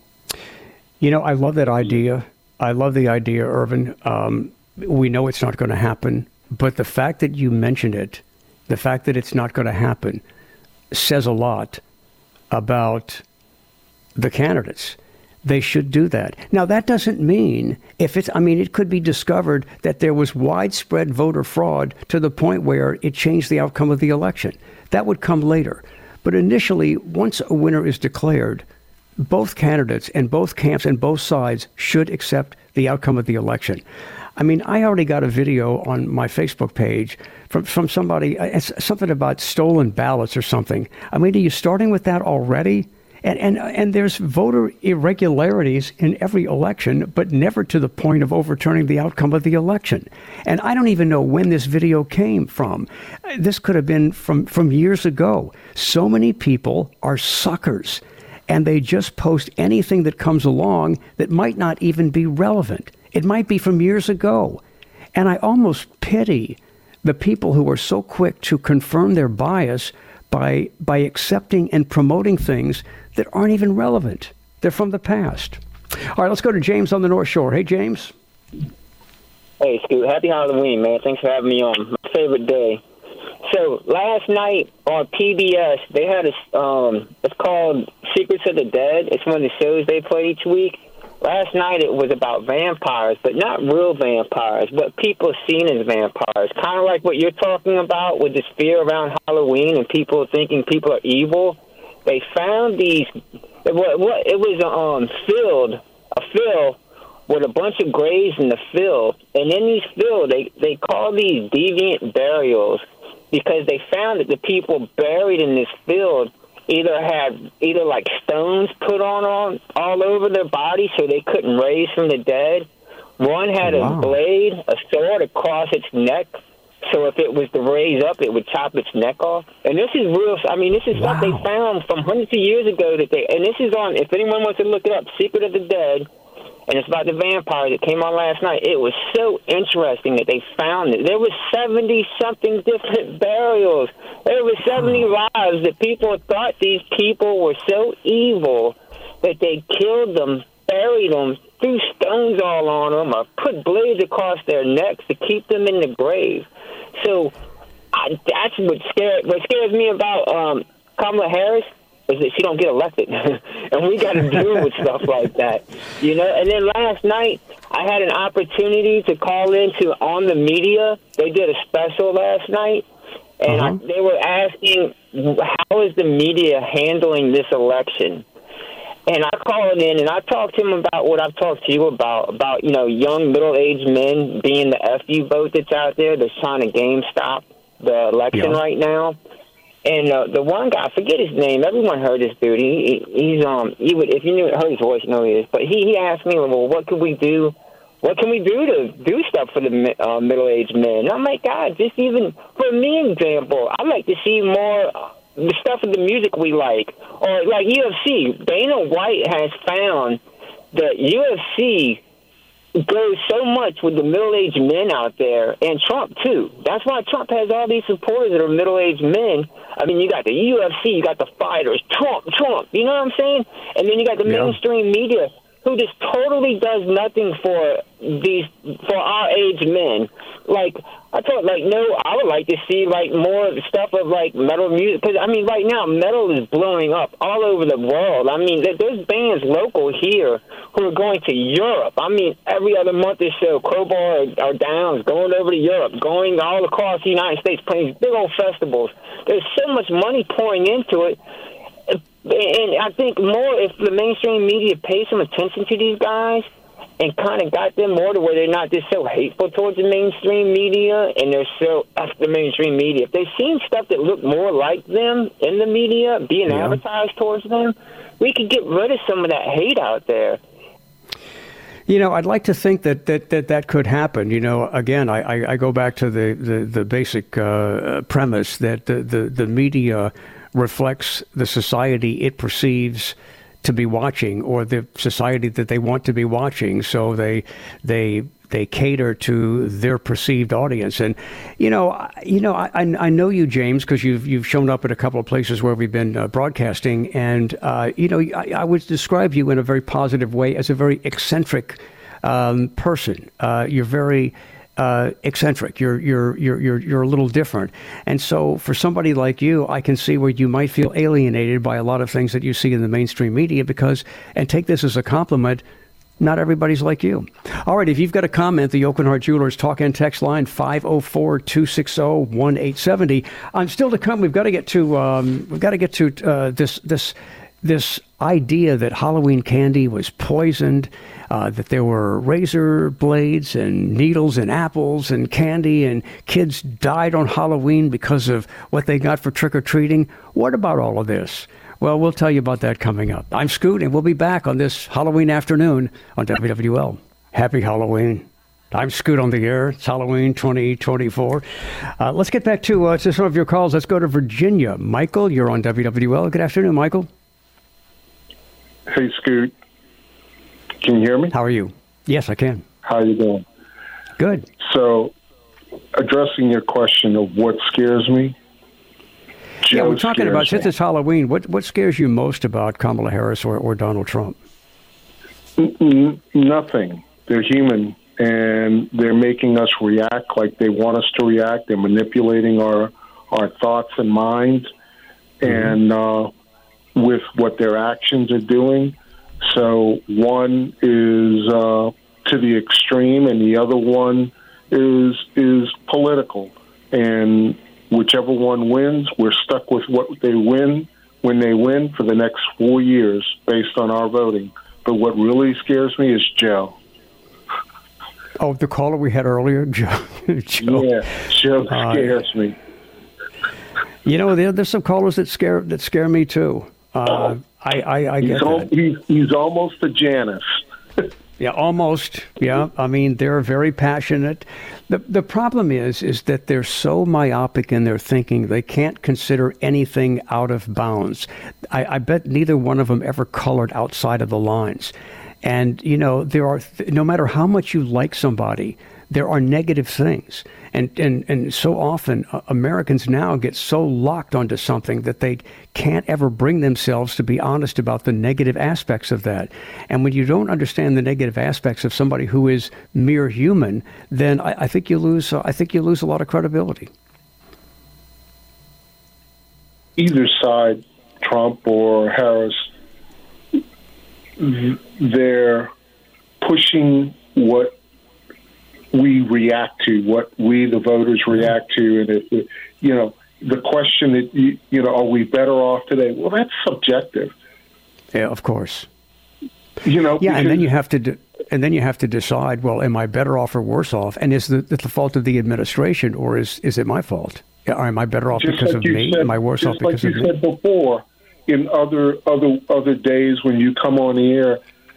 You know, I love that idea. I love the idea, Irvin. Um, we know it's not going to happen, but the fact that you mentioned it, the fact that it's not going to happen, says a lot about the candidates. They should do that. Now, that doesn't mean if it's, I mean, it could be discovered that there was widespread voter fraud to the point where it changed the outcome of the election. That would come later. But initially, once a winner is declared, both candidates and both camps and both sides should accept the outcome of the election. I mean, I already got a video on my Facebook page from, from somebody, it's something about stolen ballots or something. I mean, are you starting with that already? And, and and there's voter irregularities in every election, but never to the point of overturning the outcome of the election. And I don't even know when this video came from. This could have been from, from years ago. So many people are suckers, and they just post anything that comes along that might not even be relevant. It might be from years ago. And I almost pity the people who are so quick to confirm their bias by by accepting and promoting things that aren't even relevant. They're from the past. All right, let's go to James on the North Shore. Hey, James. Hey, Scoot. Happy Halloween, man. Thanks for having me on. My favorite day. So last night on P B S, they had a, um, it's called Secrets of the Dead. It's one of the shows they play each week. Last night it was about vampires, but not real vampires, but people seen as vampires. Kind of like what you're talking about with this fear around Halloween and people thinking people are evil. They found these, it was, it was a um, field, a field with a bunch of graves in the field. And in these fields, they, they call these deviant burials because they found that the people buried in this field either had either like stones put on, on all over their body so they couldn't raise from the dead. One had wow. a blade, a sword across its neck, so if it was to raise up, it would chop its neck off. And this is real. I mean, this is wow. what they found from hundreds of years ago. That they and this is on. If anyone wants to look it up, Secret of the Dead, and it's about the vampire that came on last night. It was so interesting that they found it. There was seventy something different burials. There was seventy lives that people thought these people were so evil that they killed them, buried them, threw stones all on them, or put blades across their necks to keep them in the grave. So I, that's what scares what scares me about um, Kamala Harris is that she don't get elected, and we got to deal with stuff like that, you know. And then last night I had an opportunity to call into On the Media. They did a special last night, and uh-huh. I, they were asking how is the media handling this election. And I called in and I talked to him about what I've talked to you about, about, you know, young middle-aged men being the F U vote that's out there that's trying to game stop the election yeah. right now. And uh, the one guy, I forget his name. Everyone heard this dude. He, he he's um he would if you knew heard his voice, you know who he is. But he he asked me, well, what could we do what can we do to do stuff for the uh, middle-aged men? Oh, my God, just even for me, an example, I'd like to see more uh, the stuff of the music we like. Or like U F C, Dana White has found that U F C goes so much with the middle-aged men out there, and Trump, too. That's why Trump has all these supporters that are middle-aged men. I mean, you got the U F C, you got the fighters, Trump, Trump, you know what I'm saying? And then you got the yeah. mainstream media, who just totally does nothing for these for our age men. Like, I thought, like, no, I would like to see, like, more stuff of, like, metal music. Because, I mean, right now, metal is blowing up all over the world. I mean, there's bands local here who are going to Europe. I mean, every other month or so, Crowbar or, or Downs going over to Europe, going all across the United States, playing big old festivals. There's so much money pouring into it. And I think more if the mainstream media pays some attention to these guys and kind of got them more to where they're not just so hateful towards the mainstream media and they're so after the mainstream media. If they've seen stuff that look more like them in the media being yeah. advertised towards them, we could get rid of some of that hate out there. You know, I'd like to think that that, that, that could happen. You know, again, I, I, I go back to the, the, the basic uh, premise that the, the, the media reflects the society it perceives to be watching, or the society that they want to be watching. So they they they cater to their perceived audience. And you know, you know, I I know you, James, because you've you've shown up at a couple of places where we've been uh, broadcasting, and uh, you know, I, I would describe you in a very positive way as a very eccentric um, person. Uh, you're very Uh, eccentric. You're you're you're you're you're a little different, and so for somebody like you, I can see where you might feel alienated by a lot of things that you see in the mainstream media. Because, and take this as a compliment, not everybody's like you. All right, if you've got a comment, the Oakenhart Jewelers talk and text line five oh four, two six oh, one eight seven oh. I'm still to come. We've got to get to um, we've got to get to uh, this this this idea that Halloween candy was poisoned. Uh, that there were razor blades and needles and apples and candy, and kids died on Halloween because of what they got for trick-or-treating. What about all of this? Well, we'll tell you about that coming up. I'm Scoot, and we'll be back on this Halloween afternoon on W W L. Happy Halloween. I'm Scoot on the air. It's Halloween twenty twenty-four. Uh, let's get back to, uh, to some of your calls. Let's go to Virginia. Michael, you're on W W L. Good afternoon, Michael. Hey, Scoot. Can you hear me? How are you? Yes, I can. How are you doing? Good. So, addressing your question of what scares me. Joe yeah, we're talking about, me. since it's Halloween, what, what scares you most about Kamala Harris or, or Donald Trump? N- nothing. They're human, and they're making us react like they want us to react. They're manipulating our, our thoughts and minds, mm-hmm. and uh, with what their actions are doing. So one is uh, to the extreme, and the other one is is political. And whichever one wins, we're stuck with what they win when they win for the next four years based on our voting. But what really scares me is Joe. Oh, the caller we had earlier, Joe. Joe. Yeah, Joe scares uh, me. You know, there, there's some callers that scare that scare me too. Uh, I, I, I get he's, al- that. He's, he's almost a Janus. Yeah, almost. Yeah, I mean, they're very passionate. The the problem is, is that they're so myopic in their thinking, they can't consider anything out of bounds. I, I bet neither one of them ever colored outside of the lines. And, you know, there are, no matter how much you like somebody, there are negative things. And, and, and so often uh, Americans now get so locked onto something that they can't ever bring themselves to be honest about the negative aspects of that. And when you don't understand the negative aspects of somebody who is mere human, then I, I think you lose. Uh, I think you lose a lot of credibility. Either side, Trump or Harris, they're pushing what we react to, what we, the voters, react to. And, if, you know, the question that, you, you know, are we better off today? Well, that's subjective. Yeah, of course. You know, yeah, and then you have to, de- and then you have to decide. Well, am I better off or worse off? And is the, the fault of the administration, or is is it my fault? Or am I better off just because like of me? Said, am I worse off because like of me? Just like you said before, in other other other days when you come on the air,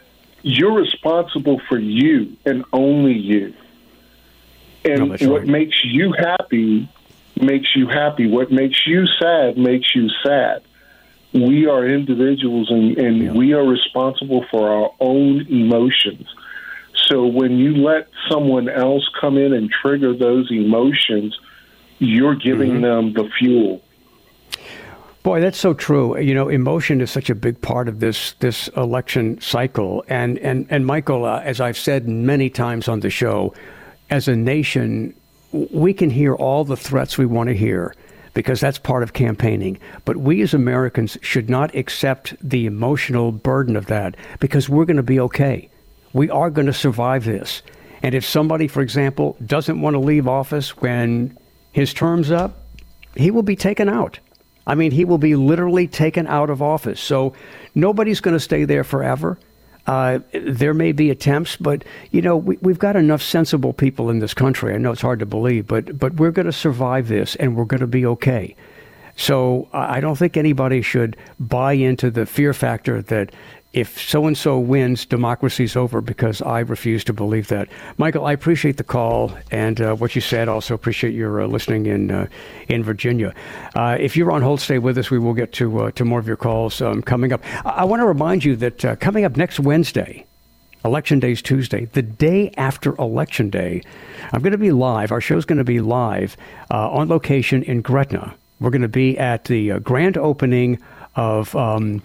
you're responsible for you and only you. And no, what right. makes you happy makes you happy. What makes you sad makes you sad. We are individuals, and, and yeah. we are responsible for our own emotions. So when you let someone else come in and trigger those emotions, you're giving mm-hmm. them the fuel. Boy, that's so true. You know, emotion is such a big part of this this election cycle. And, and, and Michael, uh, as I've said many times on the show, as a nation, we can hear all the threats we want to hear because that's part of campaigning. But we as Americans should not accept the emotional burden of that because we're going to be okay. We are going to survive this. And if somebody, for example, doesn't want to leave office when his term's up, he will be taken out. I mean, he will be literally taken out of office. So nobody's going to stay there forever. Uh, there may be attempts, but, you know, we, we've got enough sensible people in this country. I know it's hard to believe, but but we're going to survive this and we're going to be okay. So I don't think anybody should buy into the fear factor that if so-and-so wins, democracy's over, because I refuse to believe that. Michael, I appreciate the call and uh, what you said. Also appreciate your uh, listening in uh, in Virginia. Uh, if you're on hold, stay with us. We will get to uh, to more of your calls um, coming up. I, I want to remind you that uh, coming up next Wednesday, Election Day is Tuesday, the day after Election Day, I'm going to be live. Our show's going to be live uh, on location in Gretna. We're going to be at the uh, grand opening of Um,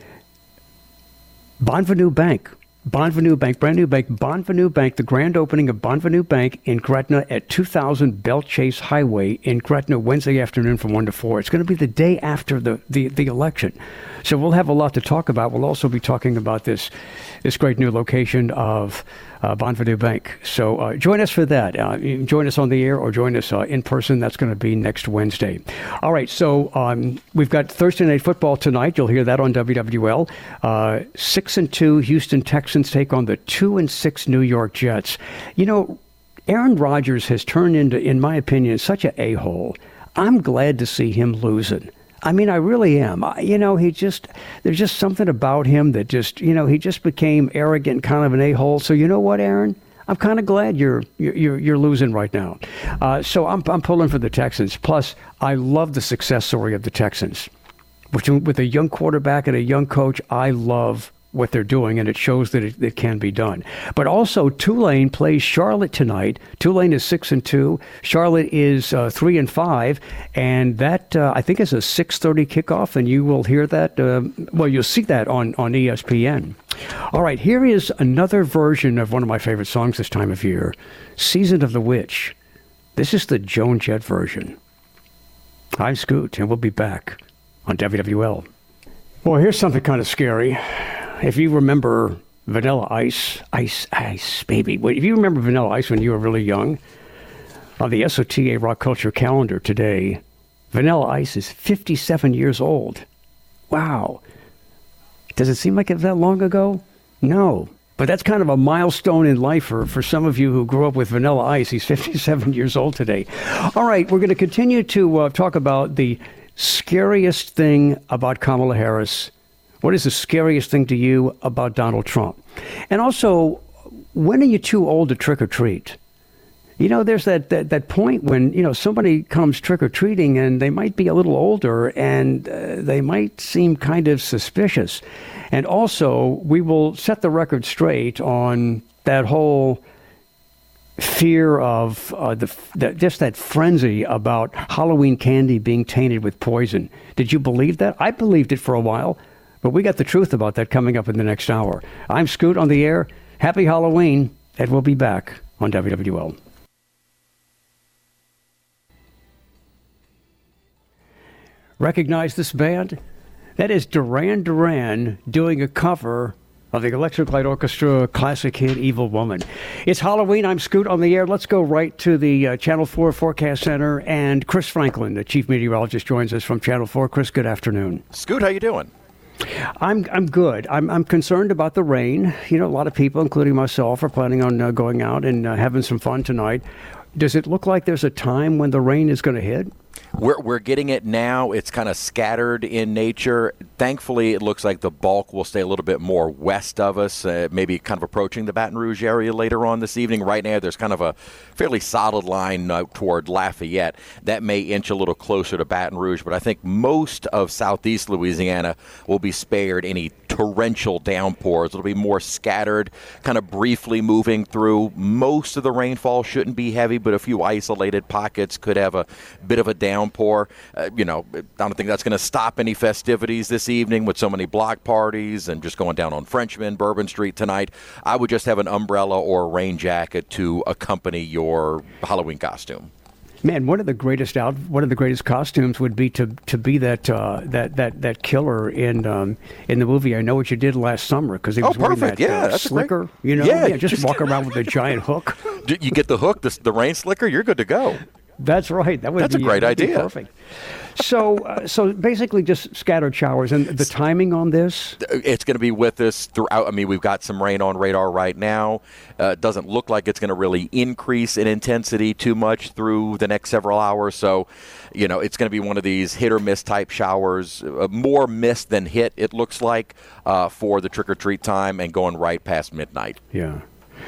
Bonvenue Bank, Bonvenue Bank, brand new bank, Bonvenue Bank, the grand opening of Bonvenue Bank in Gretna at two thousand Bell Chase Highway in Gretna, Wednesday afternoon from one to four. It's going to be the day after the, the, the election. So we'll have a lot to talk about. We'll also be talking about this this great new location of uh, Bonvenue Bank. So uh, join us for that. Uh, join us on the air or join us uh, in person. That's going to be next Wednesday. All right, so um, we've got Thursday Night Football tonight. You'll hear that on W W L. Uh, six and two Houston Texans take on the two and six New York Jets. You know, Aaron Rodgers has turned into, in my opinion, such an a-hole. I'm glad to see him losing. I mean, I really am. I, you know, he just, there's just something about him that just, you know, he just became arrogant, kind of an a-hole. So you know what, Aaron? I'm kind of glad you're you're you're losing right now. Uh, so I'm I'm pulling for the Texans. Plus, I love the success story of the Texans. With, with a young quarterback and a young coach, I love what they're doing, and it shows that it, it can be done. But also, Tulane plays Charlotte tonight. Tulane is six and two. Charlotte is uh, three and five, and that uh, I think is a six thirty kickoff. And you will hear that. Uh, well, you'll see that on on E S P N. All right, here is another version of one of my favorite songs this time of year, "Season of the Witch." This is the Joan Jett version. I'm Scoot, and we'll be back on W W L. Well, here's something kind of scary. If you remember Vanilla Ice, Ice, Ice, baby. If you remember Vanilla Ice when you were really young, on the S O T A Rock Culture calendar today, Vanilla Ice is fifty-seven years old. Wow. Does it seem like it that long ago? No. But that's kind of a milestone in life for, for some of you who grew up with Vanilla Ice. He's fifty-seven years old today. All right, we're going to continue to uh, talk about the scariest thing about Kamala Harris. What is the scariest thing to you about Donald Trump? And also, when are you too old to trick or treat? You know, there's that, that, that point when, you know, somebody comes trick or treating and they might be a little older and uh, they might seem kind of suspicious. And also, we will set the record straight on that whole fear of uh, the, the just that frenzy about Halloween candy being tainted with poison. Did you believe that? I believed it for a while. But we got the truth about that coming up in the next hour. I'm Scoot on the air. Happy Halloween, and we'll be back on W W L. Recognize this band? That is Duran Duran doing a cover of the Electric Light Orchestra classic hit Evil Woman. It's Halloween. I'm Scoot on the air. Let's go right to the uh, Channel four Forecast Center. And Chris Franklin, the chief meteorologist, joins us from Channel four. Chris, good afternoon. Scoot, how you doing? I'm I'm good. I'm I'm concerned about the rain. You know, a lot of people, including myself, are planning on uh, going out and uh, having some fun tonight. Does it look like there's a time when the rain is going to hit? We're we're getting it now. It's kind of scattered in nature. Thankfully, it looks like the bulk will stay a little bit more west of us, uh, maybe kind of approaching the Baton Rouge area later on this evening. Right now, there's kind of a fairly solid line uh, toward Lafayette. That may inch a little closer to Baton Rouge, but I think most of southeast Louisiana will be spared any torrential downpours. It'll be more scattered, kind of briefly moving through. Most of the rainfall shouldn't be heavy, but a few isolated pockets could have a bit of a downpour. Uh, you know, I don't think that's going to stop any festivities this evening with so many block parties and just going down on Frenchman, Bourbon Street tonight. I would just have an umbrella or a rain jacket to accompany your Halloween costume. Man, one of the greatest out, one of the greatest costumes would be to to be that uh, that that that killer in um, in the movie I Know What You Did Last Summer, because he was oh, wearing perfect. that yeah, uh, that's slicker, great. you know, yeah, yeah, just, just walk around with a giant hook. You get the hook, the, the rain slicker, you're good to go. That's right. That would That's be, a great that'd be idea. Perfect. So, uh, so basically, just scattered showers. And the timing on this? It's going to be with us throughout. I mean, we've got some rain on radar right now. Uh, it doesn't look like it's going to really increase in intensity too much through the next several hours. So, you know, it's going to be one of these hit or miss type showers. Uh, more miss than hit, it looks like, uh, for the trick or treat time and going right past midnight. Yeah.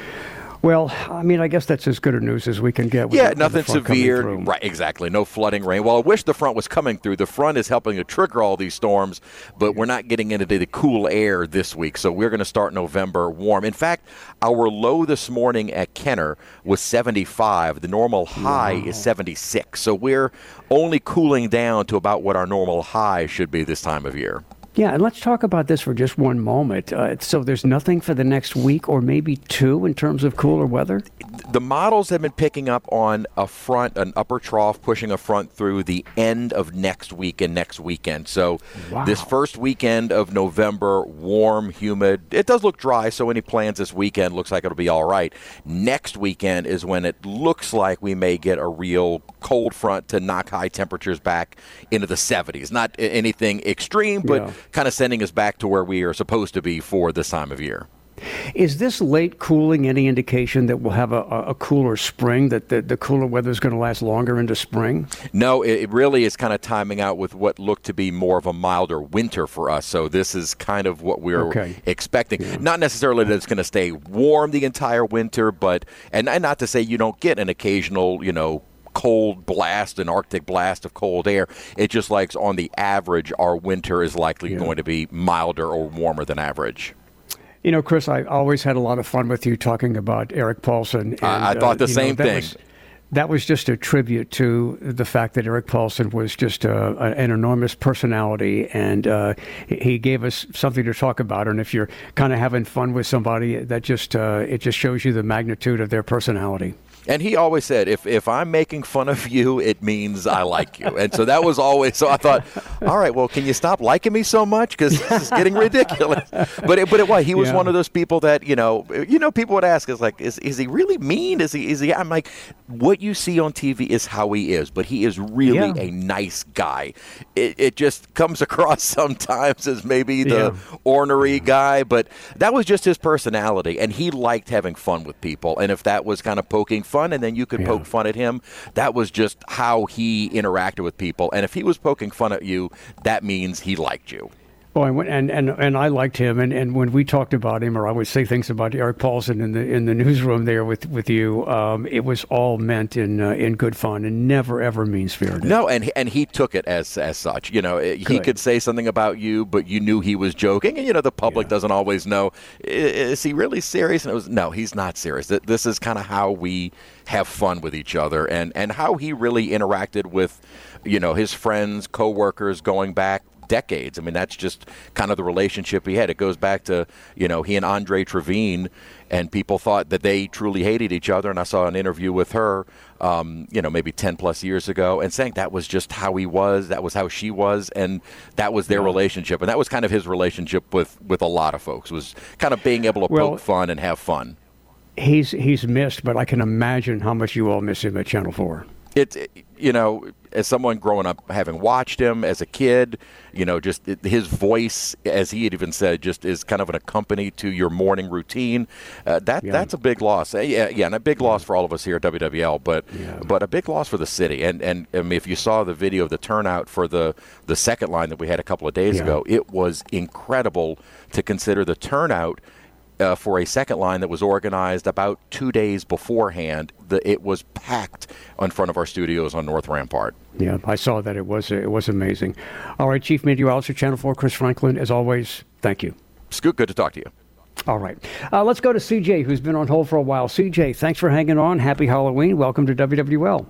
Well, I mean, I guess that's as good a news as we can get. With yeah, the, nothing with the front severe. coming through. Right, exactly. No flooding rain. Well, I wish the front was coming through. The front is helping to trigger all these storms, but we're not getting into the cool air this week. So we're going to start November warm. In fact, our low this morning at Kenner was seventy-five. The normal high wow. is seventy-six. So we're only cooling down to about what our normal high should be this time of year. Yeah, and let's talk about this for just one moment. Uh, so there's nothing for the next week or maybe two in terms of cooler weather? The models have been picking up on a front, an upper trough, pushing a front through the end of next week and next weekend. So wow. this first weekend of November, warm, humid. It does look dry, so any plans this weekend looks like it'll be all right. Next weekend is when it looks like we may get a real cold front to knock high temperatures back into the seventies. Not anything extreme, but yeah. kind of sending us back to where we are supposed to be for this time of year. Is this late cooling any indication that we'll have a, a cooler spring, that the, the cooler weather is going to last longer into spring? No, it really is kind of timing out with what looked to be more of a milder winter for us. So this is kind of what we're okay. expecting. Yeah. Not necessarily that it's going to stay warm the entire winter, but and, and not to say you don't get an occasional, you know, cold blast, an Arctic blast of cold air. It just likes on the average, our winter is likely yeah. going to be milder or warmer than average. You know, Chris, I always had a lot of fun with you talking about Erik Paulson. And, I, I thought the uh, same know, that thing. Was, that was just a tribute to the fact that Erik Paulson was just a, a, an enormous personality, and uh, he gave us something to talk about. And if you're kind of having fun with somebody, that just uh, it just shows you the magnitude of their personality. And he always said, if if I'm making fun of you, it means I like you. And so that was always, so I thought, all right, well, can you stop liking me so much? Because this is getting ridiculous. But it, but it was, he was yeah. one of those people that, you know, you know, people would ask, is like, is is he really mean? Is he, is he, I'm like, what you see on T V is how he is, but he is really yeah. a nice guy. It, it just comes across sometimes as maybe the yeah. ornery yeah. guy, but that was just his personality. And he liked having fun with people. And if that was kind of poking fun, and then you could yeah. poke fun at him. That was just how he interacted with people. And if he was poking fun at you, that means he liked you. Well, and, and, and I liked him, and, and when we talked about him, or I would say things about Erik Paulson in the in the newsroom there with, with you, um, it was all meant in uh, in good fun and never ever mean spirited. No, and and he took it as as such. You know, he good. could say something about you, but you knew he was joking, and you know the public yeah. doesn't always know. Is he really serious? And it was no, he's not serious. This is kind of how we have fun with each other, and and how he really interacted with, you know, his friends, coworkers going back decades. I mean, that's just kind of the relationship he had. It goes back to, you know, he and Andre Trevine, and people thought that they truly hated each other. And I saw an interview with her, um, you know, maybe ten plus years ago, and saying that was just how he was, that was how she was, and that was their yeah. relationship. And that was kind of his relationship with, with a lot of folks, was kind of being able to well, poke fun and have fun. He's he's missed, but I can imagine how much you all miss him at Channel four. It's, you know, as someone growing up, having watched him as a kid, you know, just his voice, as he had even said, just is kind of an accompaniment to your morning routine. Uh, that yeah. That's a big loss. Uh, yeah, yeah, and a big loss for all of us here at W W L, but yeah. but a big loss for the city. And and I mean, if you saw the video of the turnout for the, the second line that we had a couple of days yeah. ago, it was incredible to consider the turnout uh, for a second line that was organized about two days beforehand. The, it was packed in front of our studios on North Rampart. Yeah, I saw that. It was it was amazing. All right, Chief Meteorologist, Channel four, Chris Franklin, as always, thank you. Scoot, good to talk to you. All right. Uh, let's go to C J, who's been on hold for a while. C J, thanks for hanging on. Happy Halloween. Welcome to W W L.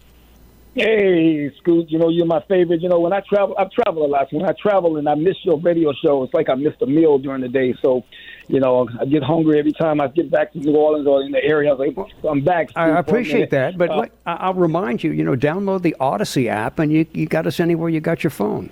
Hey, Scoot, you know, you're my favorite. You know, when I travel, I've traveled a lot. So when I travel and I miss your radio show, it's like I missed a meal during the day. So, you know, I get hungry every time I get back to New Orleans or in the area. I was like, I'm back. I appreciate that. But uh, what, I'll remind you, you know, download the Odyssey app and you, you got us anywhere you got your phone.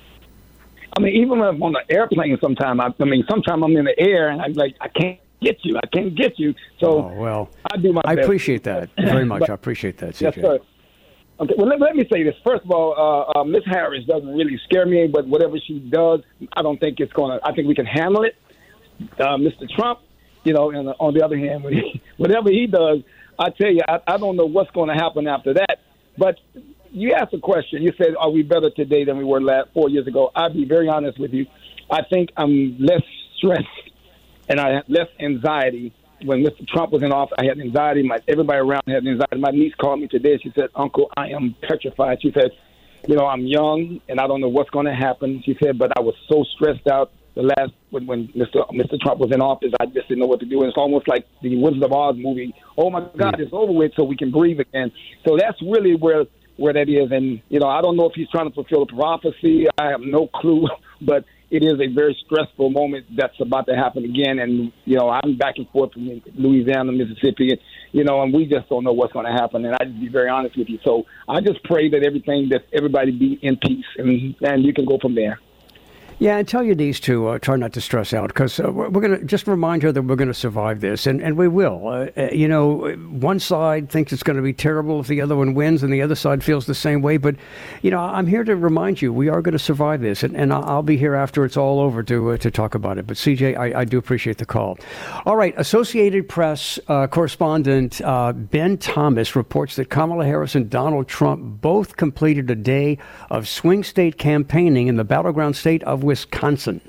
I mean, even when I'm on the airplane sometime, I, I mean, sometimes I'm in the air and I'm like, I can't get you. I can't get you. So oh, well, I do my I best. appreciate that very much. but, I appreciate that, C J. Yes, sir. Okay, well, let, let me say this. First of all, uh, uh, Miss Harris doesn't really scare me, but whatever she does, I don't think it's going to – I think we can handle it. Uh, Mister Trump, you know, and on the other hand, when he, whatever he does, I tell you, I, I don't know what's going to happen after that. But you asked a question. You said, are we better today than we were last four years ago? I'll be very honest with you. I think I'm less stressed and I have less anxiety. When Mister Trump was in office, I had anxiety. My everybody around had anxiety. My niece called me today. She said, Uncle, I am petrified. She said, you know, I'm young and I don't know what's going to happen. She said, but I was so stressed out the last when, when Mister Mister Trump was in office. I just didn't know what to do. And it's almost like the Wizard of Oz movie. Oh, my God, it's over with so we can breathe again. So that's really where where that is. And, you know, I don't know if he's trying to fulfill a prophecy. I have no clue. But it is a very stressful moment that's about to happen again. And, you know, I'm back and forth from Louisiana, Mississippi, and, you know, and we just don't know what's going to happen. And I'd be very honest with you. So I just pray that everything, that everybody be in peace, and, and you can go from there. Yeah, and tell your niece to uh, try not to stress out, because uh, we're, we're going to just remind her that we're going to survive this, and, and we will. Uh, uh, you know, one side thinks it's going to be terrible if the other one wins, and the other side feels the same way. But, you know, I'm here to remind you we are going to survive this, and, and I'll be here after it's all over to uh, to talk about it. But, C J, I, I do appreciate the call. All right, Associated Press uh, correspondent uh, Ben Thomas reports that Kamala Harris and Donald Trump both completed a day of swing state campaigning in the battleground state of Wisconsin.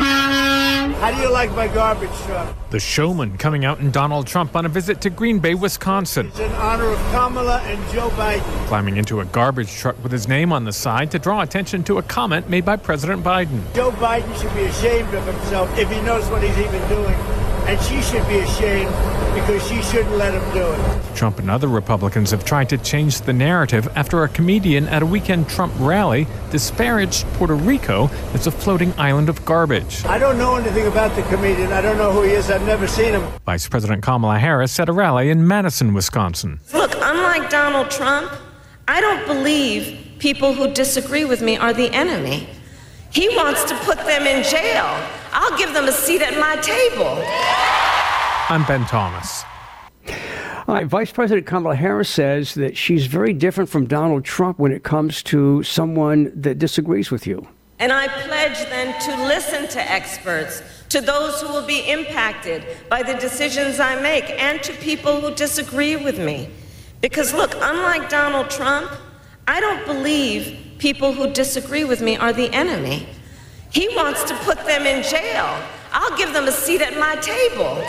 How do you like my garbage truck? The showman coming out in Donald Trump on a visit to Green Bay, Wisconsin. It's in honor of Kamala and Joe Biden. Climbing into a garbage truck with his name on the side to draw attention to a comment made by President Biden. Joe Biden should be ashamed of himself if he knows what he's even doing. And she should be ashamed because she shouldn't let him do it. Trump and other Republicans have tried to change the narrative after a comedian at a weekend Trump rally disparaged Puerto Rico as a floating island of garbage. I don't know anything about the comedian. I don't know who he is. I've never seen him. Vice President Kamala Harris at a rally in Madison, Wisconsin. Look, unlike Donald Trump, I don't believe people who disagree with me are the enemy. He wants to put them in jail. I'll give them a seat at my table. I'm Ben Thomas. All right, Vice President Kamala Harris says that she's very different from Donald Trump when it comes to someone that disagrees with you. And I pledge then to listen to experts, to those who will be impacted by the decisions I make, and to people who disagree with me. Because look, unlike Donald Trump, I don't believe people who disagree with me are the enemy. He wants to put them in jail. I'll give them a seat at my table.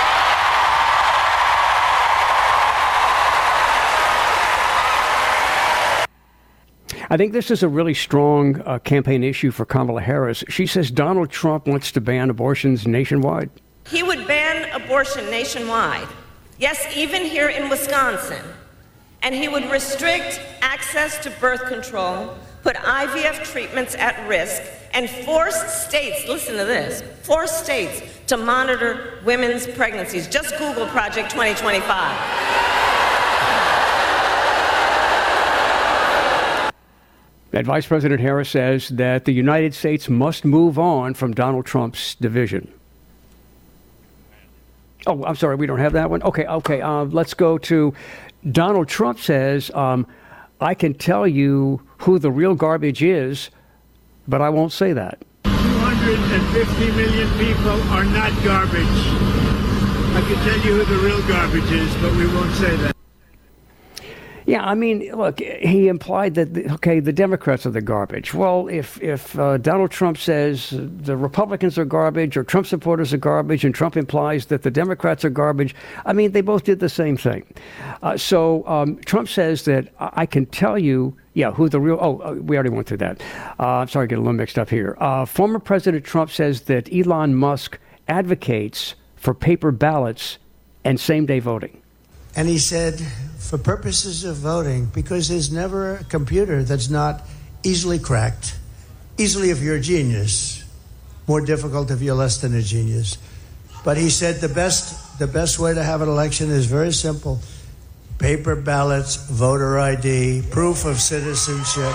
I think this is a really strong uh, campaign issue for Kamala Harris. She says Donald Trump wants to ban abortions nationwide. He would ban abortion nationwide. Yes, even here in Wisconsin. And he would restrict access to birth control, put I V F treatments at risk, and force states, listen to this, force states to monitor women's pregnancies. Just Google Project twenty twenty-five. And Vice President Harris says that the United States must move on from Donald Trump's division. Oh, I'm sorry, we don't have that one? Okay, okay, uh, let's go to Donald Trump says, um, I can tell you who the real garbage is, but I won't say that. two hundred fifty million people are not garbage. I can tell you who the real garbage is, but we won't say that. Yeah, I mean, look, he implied that, okay, the Democrats are the garbage. Well, if if uh, Donald Trump says the Republicans are garbage or Trump supporters are garbage, and Trump implies that the Democrats are garbage, I mean, they both did the same thing. Uh, so um, Trump says that I can tell you, yeah, who the real, oh, we already went through that. Uh, I'm sorry, I get a little mixed up here. Uh, former President Trump says that Elon Musk advocates for paper ballots and same-day voting. And he said, for purposes of voting, because there's never a computer that's not easily cracked, easily if you're a genius, more difficult if you're less than a genius. But he said the best, the best way to have an election is very simple. Paper ballots, voter I D, proof of citizenship,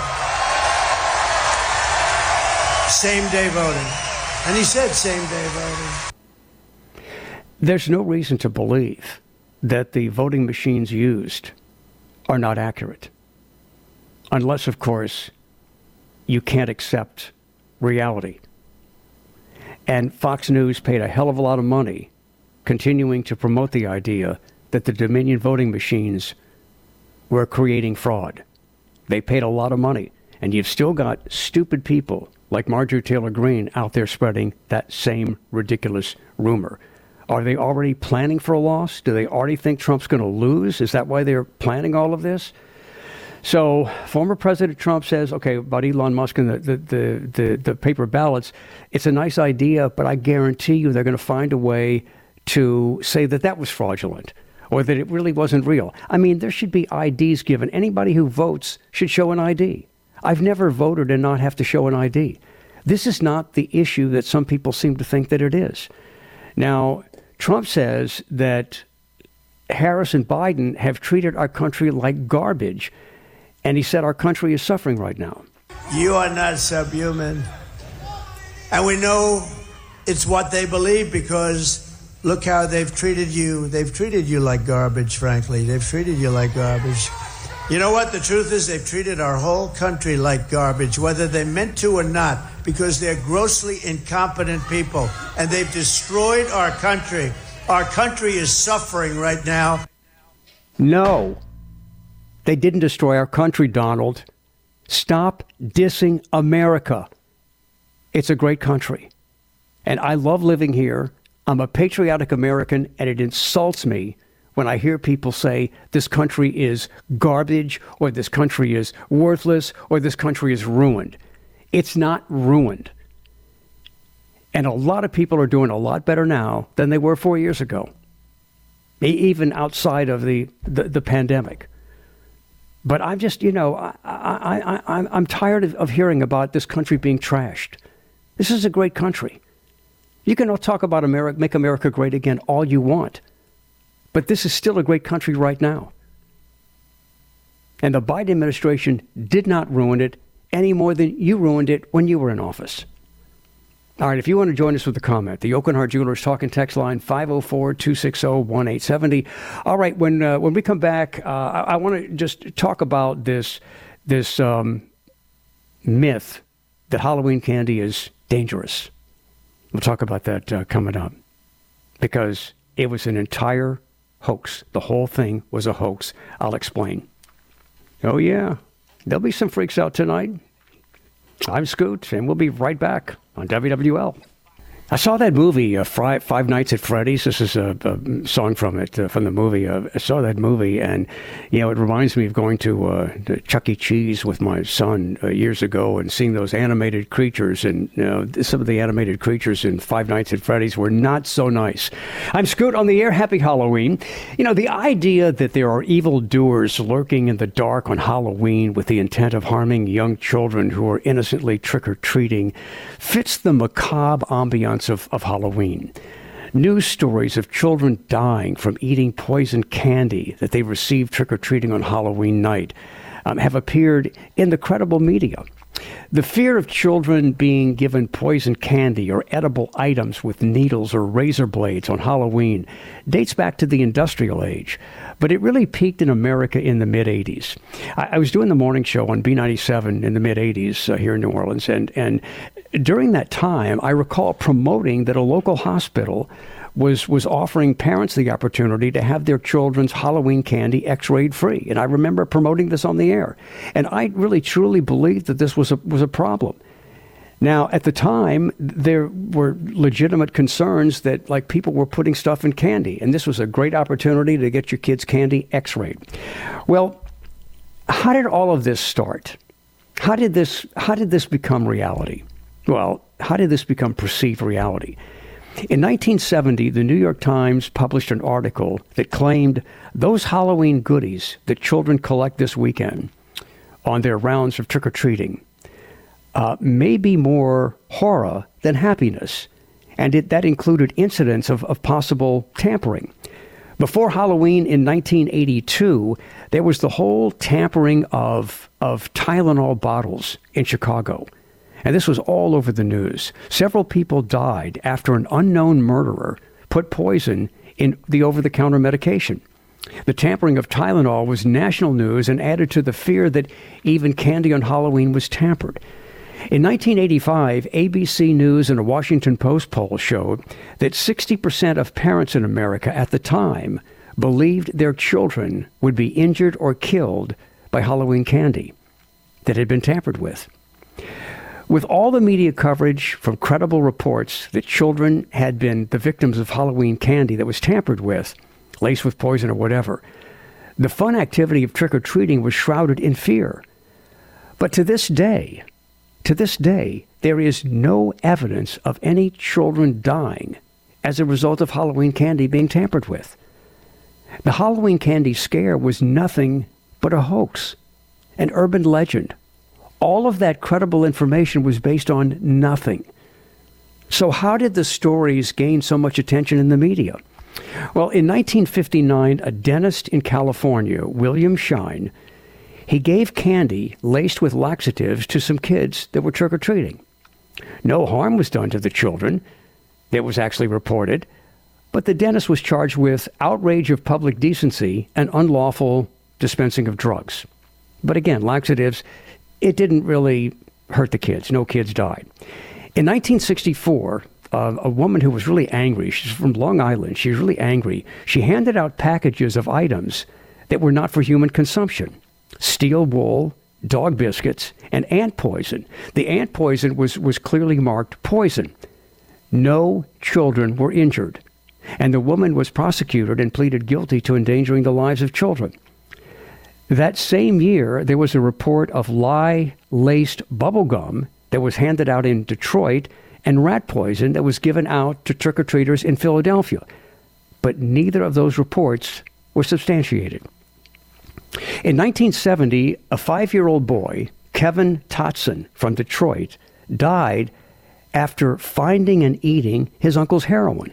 same-day voting. And he said same-day voting. There's no reason to believe that the voting machines used are not accurate. Unless, of course, you can't accept reality. And Fox News paid a hell of a lot of money continuing to promote the idea that the Dominion voting machines were creating fraud. They paid a lot of money. And you've still got stupid people like Marjorie Taylor Greene out there spreading that same ridiculous rumor. Are they already planning for a loss? Do they already think Trump's going to lose? Is that why they're planning all of this? So former President Trump says, okay, about Elon Musk and the, the, the, the, the paper ballots, it's a nice idea, but I guarantee you they're going to find a way to say that that was fraudulent or that it really wasn't real. I mean, there should be I Ds given. Anybody who votes should show an I D. I've never voted and not have to show an I D. This is not the issue that some people seem to think that it is. Now, Trump says that Harris and Biden have treated our country like garbage, and he said our country is suffering right now. You are not subhuman. And we know it's what they believe because look how they've treated you. They've treated you like garbage, frankly. They've treated you like garbage. You know what? The truth is they've treated our whole country like garbage, whether they meant to or not, because they're grossly incompetent people, and they've destroyed our country. Our country is suffering right now. No, they didn't destroy our country, Donald. Stop dissing America. It's a great country, and I love living here. I'm a patriotic American, and it insults me when I hear people say this country is garbage or this country is worthless or this country is ruined. It's not ruined. And a lot of people are doing a lot better now than they were four years ago, even outside of the, the, the pandemic. But I'm just, you know, I, I, I, I'm tired of, of hearing about this country being trashed. This is a great country. You can all talk about America, make America great again all you want. But this is still a great country right now. And the Biden administration did not ruin it any more than you ruined it when you were in office. All right, if you want to join us with a comment, the Oakenhart Jewelers Talking Text line, five oh four, two six oh, one eight seven oh. All right, when uh, when we come back, uh, I, I want to just talk about this, this um, myth that Halloween candy is dangerous. We'll talk about that uh, coming up, because it was an entire hoax. The whole thing was a hoax. I'll explain. Oh, yeah. There'll be some freaks out tonight. I'm Scoot, and we'll be right back on W W L. I saw that movie, uh, Five Nights at Freddy's. This is a, a song from it, uh, from the movie. Uh, I saw that movie, and, you know, it reminds me of going to, uh, to Chuck E. Cheese with my son uh, years ago and seeing those animated creatures. And, you know, some of the animated creatures in Five Nights at Freddy's were not so nice. I'm Scoot on the air. Happy Halloween. You know, the idea that there are evildoers lurking in the dark on Halloween with the intent of harming young children who are innocently trick-or-treating fits the macabre ambiance Of, of Halloween. News stories of children dying from eating poisoned candy that they received trick-or-treating on Halloween night um, have appeared in the credible media. The fear of children being given poison candy or edible items with needles or razor blades on Halloween dates back to the industrial age, but it really peaked in America in the mid-eighties. I, I was doing the morning show on B ninety-seven in the mid-eighties uh, here in New Orleans, and, and during that time, I recall promoting that a local hospital was was offering parents the opportunity to have their children's Halloween candy X-rayed free. And I remember promoting this on the air. And I really truly believed that this was a was a problem. Now, at the time, there were legitimate concerns that, like, people were putting stuff in candy. And this was a great opportunity to get your kids' candy X-rayed. Well, how did all of this start? How did this how did this become reality? Well, how did this become perceived reality? In nineteen seventy, the New York Times published an article that claimed those Halloween goodies that children collect this weekend on their rounds of trick-or-treating uh, may be more horror than happiness, and it, that included incidents of, of possible tampering. Before Halloween in nineteen eighty-two, there was the whole tampering of, of Tylenol bottles in Chicago. And this was all over the news. Several people died after an unknown murderer put poison in the over-the-counter medication. The tampering of Tylenol was national news and added to the fear that even candy on Halloween was tampered. In nineteen eighty-five, A B C News and a Washington Post poll showed that sixty percent of parents in America at the time believed their children would be injured or killed by Halloween candy that had been tampered with. With all the media coverage from credible reports that children had been the victims of Halloween candy that was tampered with, laced with poison or whatever, the fun activity of trick-or-treating was shrouded in fear. But to this day, to this day, there is no evidence of any children dying as a result of Halloween candy being tampered with. The Halloween candy scare was nothing but a hoax, an urban legend. All of that credible information was based on nothing. So how did the stories gain so much attention in the media? Well, in nineteen fifty-nine, a dentist in California, William Shine, he gave candy laced with laxatives to some kids that were trick-or-treating. No harm was done to the children. It was actually reported. But the dentist was charged with outrage of public decency and unlawful dispensing of drugs. But again, laxatives, it didn't really hurt the kids. No kids died. In nineteen sixty-four, uh, a woman who was really angry, she's from Long Island, she was really angry, she handed out packages of items that were not for human consumption. Steel wool, dog biscuits, and ant poison. The ant poison was, was clearly marked poison. No children were injured, and the woman was prosecuted and pleaded guilty to endangering the lives of children. That same year, there was a report of lye-laced bubble gum that was handed out in Detroit and rat poison that was given out to trick-or-treaters in Philadelphia. But neither of those reports were substantiated. In nineteen seventy, a five-year-old boy, Kevin Totson from Detroit, died after finding and eating his uncle's heroin.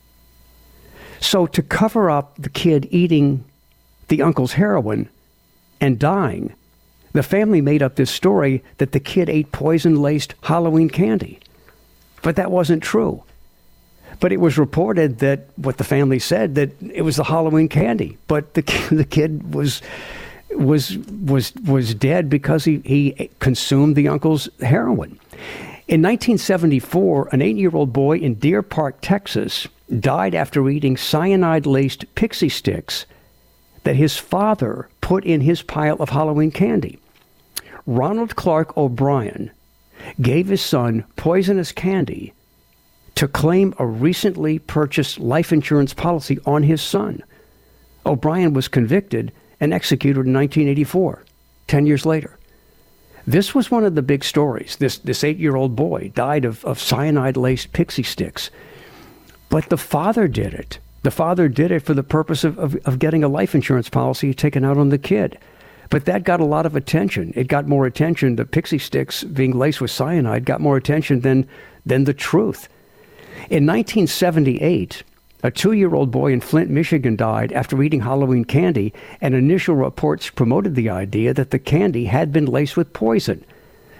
So to cover up the kid eating the uncle's heroin and dying, the family made up this story that the kid ate poison-laced Halloween candy. But that wasn't true. But it was reported that what the family said, that it was the Halloween candy. But the the kid was was was was dead because he, he consumed the uncle's heroin. In nineteen seventy-four, an eight-year-old boy in Deer Park, Texas, died after eating cyanide-laced pixie sticks that his father put in his pile of Halloween candy. Ronald Clark O'Brien gave his son poisonous candy to claim a recently purchased life insurance policy on his son. O'Brien was convicted and executed in nineteen eighty-four, ten years later. This was one of the big stories. This this eight-year-old boy died of, of cyanide-laced pixie sticks. But the father did it. The father did it for the purpose of, of, of getting a life insurance policy taken out on the kid. But that got a lot of attention. It got more attention. The pixie sticks being laced with cyanide got more attention than, than the truth. In nineteen seventy-eight, a two-year-old boy in Flint, Michigan died after eating Halloween candy, and initial reports promoted the idea that the candy had been laced with poison.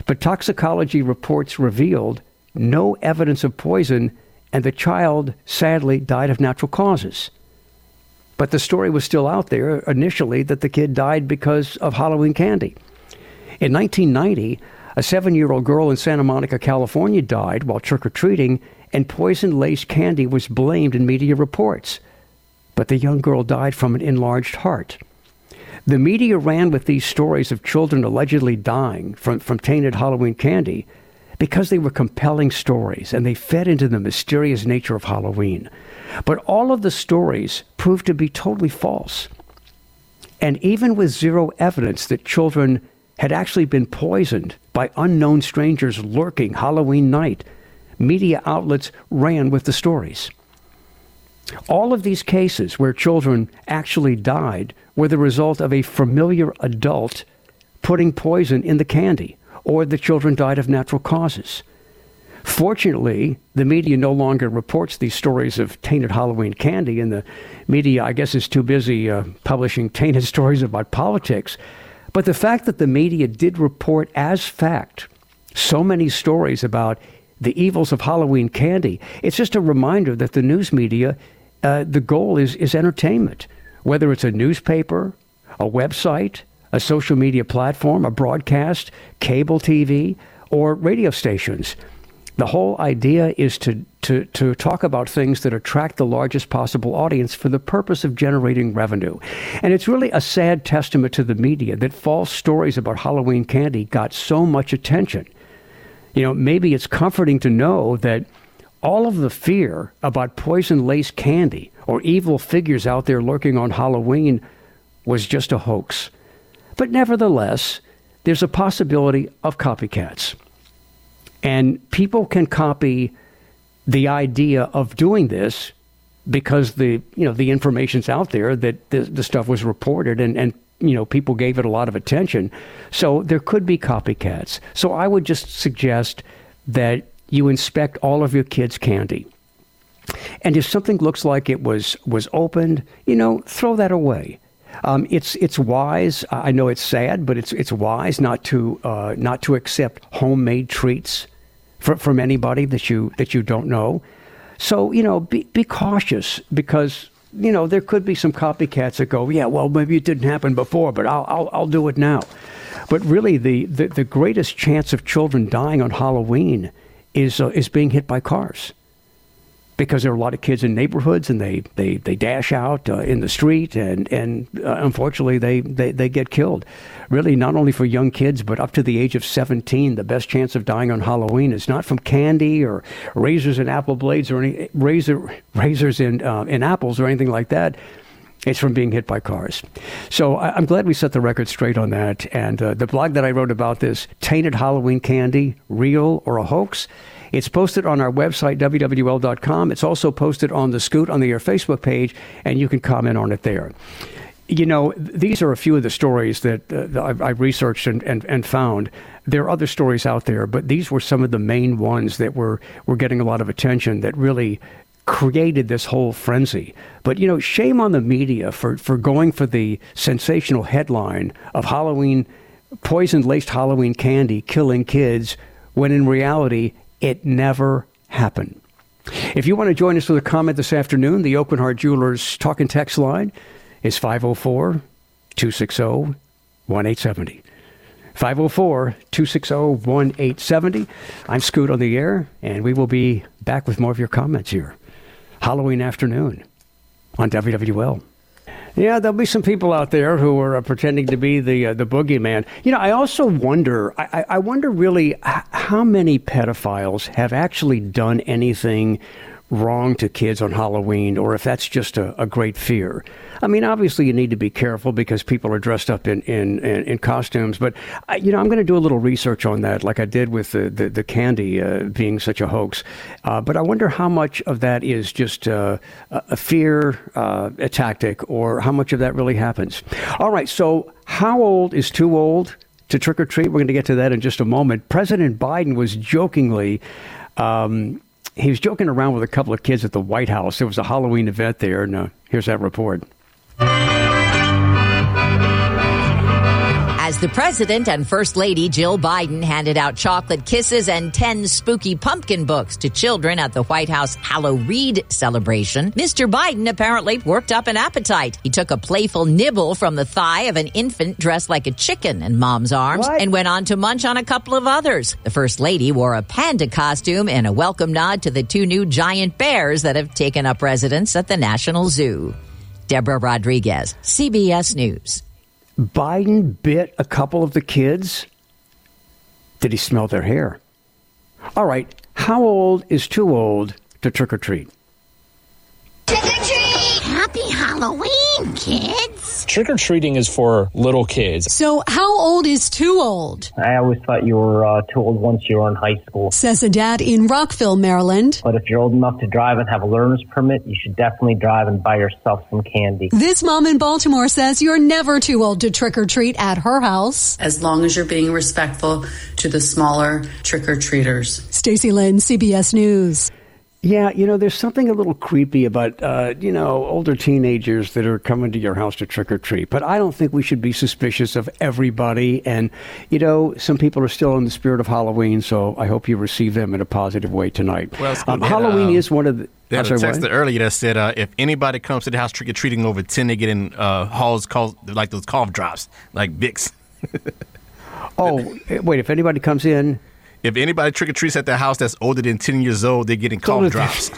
But toxicology reports revealed no evidence of poison, and the child sadly died of natural causes. But the story was still out there initially that the kid died because of Halloween candy. In nineteen ninety, a seven-year-old girl in Santa Monica, California died while trick-or-treating, and poison-laced candy was blamed in media reports. But the young girl died from an enlarged heart. The media ran with these stories of children allegedly dying from, from tainted Halloween candy because they were compelling stories and they fed into the mysterious nature of Halloween. But all of the stories proved to be totally false. And even with zero evidence that children had actually been poisoned by unknown strangers lurking Halloween night, media outlets ran with the stories. All of these cases where children actually died were the result of a familiar adult putting poison in the candy, or the children died of natural causes. Fortunately, the media no longer reports these stories of tainted Halloween candy, and the media, I guess, is too busy uh, publishing tainted stories about politics. But the fact that the media did report as fact so many stories about the evils of Halloween candy, it's just a reminder that the news media, uh, the goal is, is entertainment. Whether it's a newspaper, a website, a social media platform, a broadcast, cable T V, or radio stations. The whole idea is to, to, to talk about things that attract the largest possible audience for the purpose of generating revenue. And it's really a sad testament to the media that false stories about Halloween candy got so much attention. You know, maybe it's comforting to know that all of the fear about poison-laced candy or evil figures out there lurking on Halloween was just a hoax. But nevertheless, there's a possibility of copycats. And people can copy the idea of doing this because the, you know, the information's out there that the, the stuff was reported and, and, you know, people gave it a lot of attention. So there could be copycats. So I would just suggest that you inspect all of your kids' candy. And if something looks like it was, was opened, you know, throw that away. Um, it's it's wise. I know it's sad, but it's it's wise not to uh, not to accept homemade treats for, from anybody that you that you don't know. So you know, be be cautious because you know there could be some copycats that go, yeah, well maybe it didn't happen before, but I'll I'll, I'll do it now. But really, the, the, the greatest chance of children dying on Halloween is uh, is being hit by cars. Because there are a lot of kids in neighborhoods and they, they, they dash out uh, in the street and, and uh, unfortunately they, they, they get killed. Really, not only for young kids, but up to the age of seventeen, the best chance of dying on Halloween is not from candy or razors and apple blades or any razor razors in, uh, in apples or anything like that. It's from being hit by cars. So I, I'm glad we set the record straight on that. And uh, the blog that I wrote about this, Tainted Halloween Candy, Real or a Hoax? It's posted on our website, W W L dot com. It's also posted on the Scoot on the Air Facebook page, and you can comment on it there. You know, these are a few of the stories that uh, I've, I've researched and, and, and found. There are other stories out there, but these were some of the main ones that were, were getting a lot of attention that really created this whole frenzy. But, you know, shame on the media for, for going for the sensational headline of Halloween, poison-laced Halloween candy killing kids, when in reality, it never happened. If you want to join us with a comment this afternoon, the Open Heart Jewelers talk and text line is five oh four, two six zero, one eight seven zero. five oh four, two six zero, one eight seven zero. I'm Scoot on the air, and we will be back with more of your comments here. Halloween afternoon on W W L. Yeah, there'll be some people out there who are uh, pretending to be the uh, the boogeyman. You know, I also wonder, I, I wonder really h- how many pedophiles have actually done anything wrong to kids on Halloween, or if that's just a, a great fear. I mean, obviously you need to be careful because people are dressed up in, in, in, in costumes, but, I, you know, I'm going to do a little research on that like I did with the, the, the candy uh, being such a hoax. Uh, but I wonder how much of that is just uh, a fear, uh, a tactic, or how much of that really happens. All right, so how old is too old to trick or treat? We're going to get to that in just a moment. President Biden was jokingly... Um, He was joking around with a couple of kids at the White House. There was a Halloween event there, and uh, here's that report. As As the president and First Lady Jill Biden handed out chocolate kisses and ten spooky pumpkin books to children at the White House Halloween celebration, Mister Biden apparently worked up an appetite. He took a playful nibble from the thigh of an infant dressed like a chicken in mom's arms what? and went on to munch on a couple of others. The First Lady wore a panda costume in a welcome nod to the two new giant bears that have taken up residence at the National Zoo. Deborah Rodriguez, C B S News. Biden bit a couple of the kids? Did he smell their hair? All right, how old is too old to trick or treat? Trick or treat! Happy Halloween, kids! Trick-or-treating is for little kids. So how old is too old? I always thought you were uh, too old once you were in high school. Says a dad in Rockville, Maryland. But if you're old enough to drive and have a learner's permit, you should definitely drive and buy yourself some candy. This mom in Baltimore says you're never too old to trick-or-treat at her house. As long as you're being respectful to the smaller trick-or-treaters. Stacey Lynn, C B S News. Yeah, you know, there's something a little creepy about, uh, you know, older teenagers that are coming to your house to trick or treat. But I don't think we should be suspicious of everybody. And, you know, some people are still in the spirit of Halloween, so I hope you receive them in a positive way tonight. Well, um, Halloween um, is one of the... They had sorry, a text what? earlier that said uh, if anybody comes to the house trick or treating over ten, they get in uh, halls called like those cough drops, like Vicks. Oh, wait, if anybody comes in... If anybody trick-or-treats at their house that's older than ten years old, they're getting cough drops.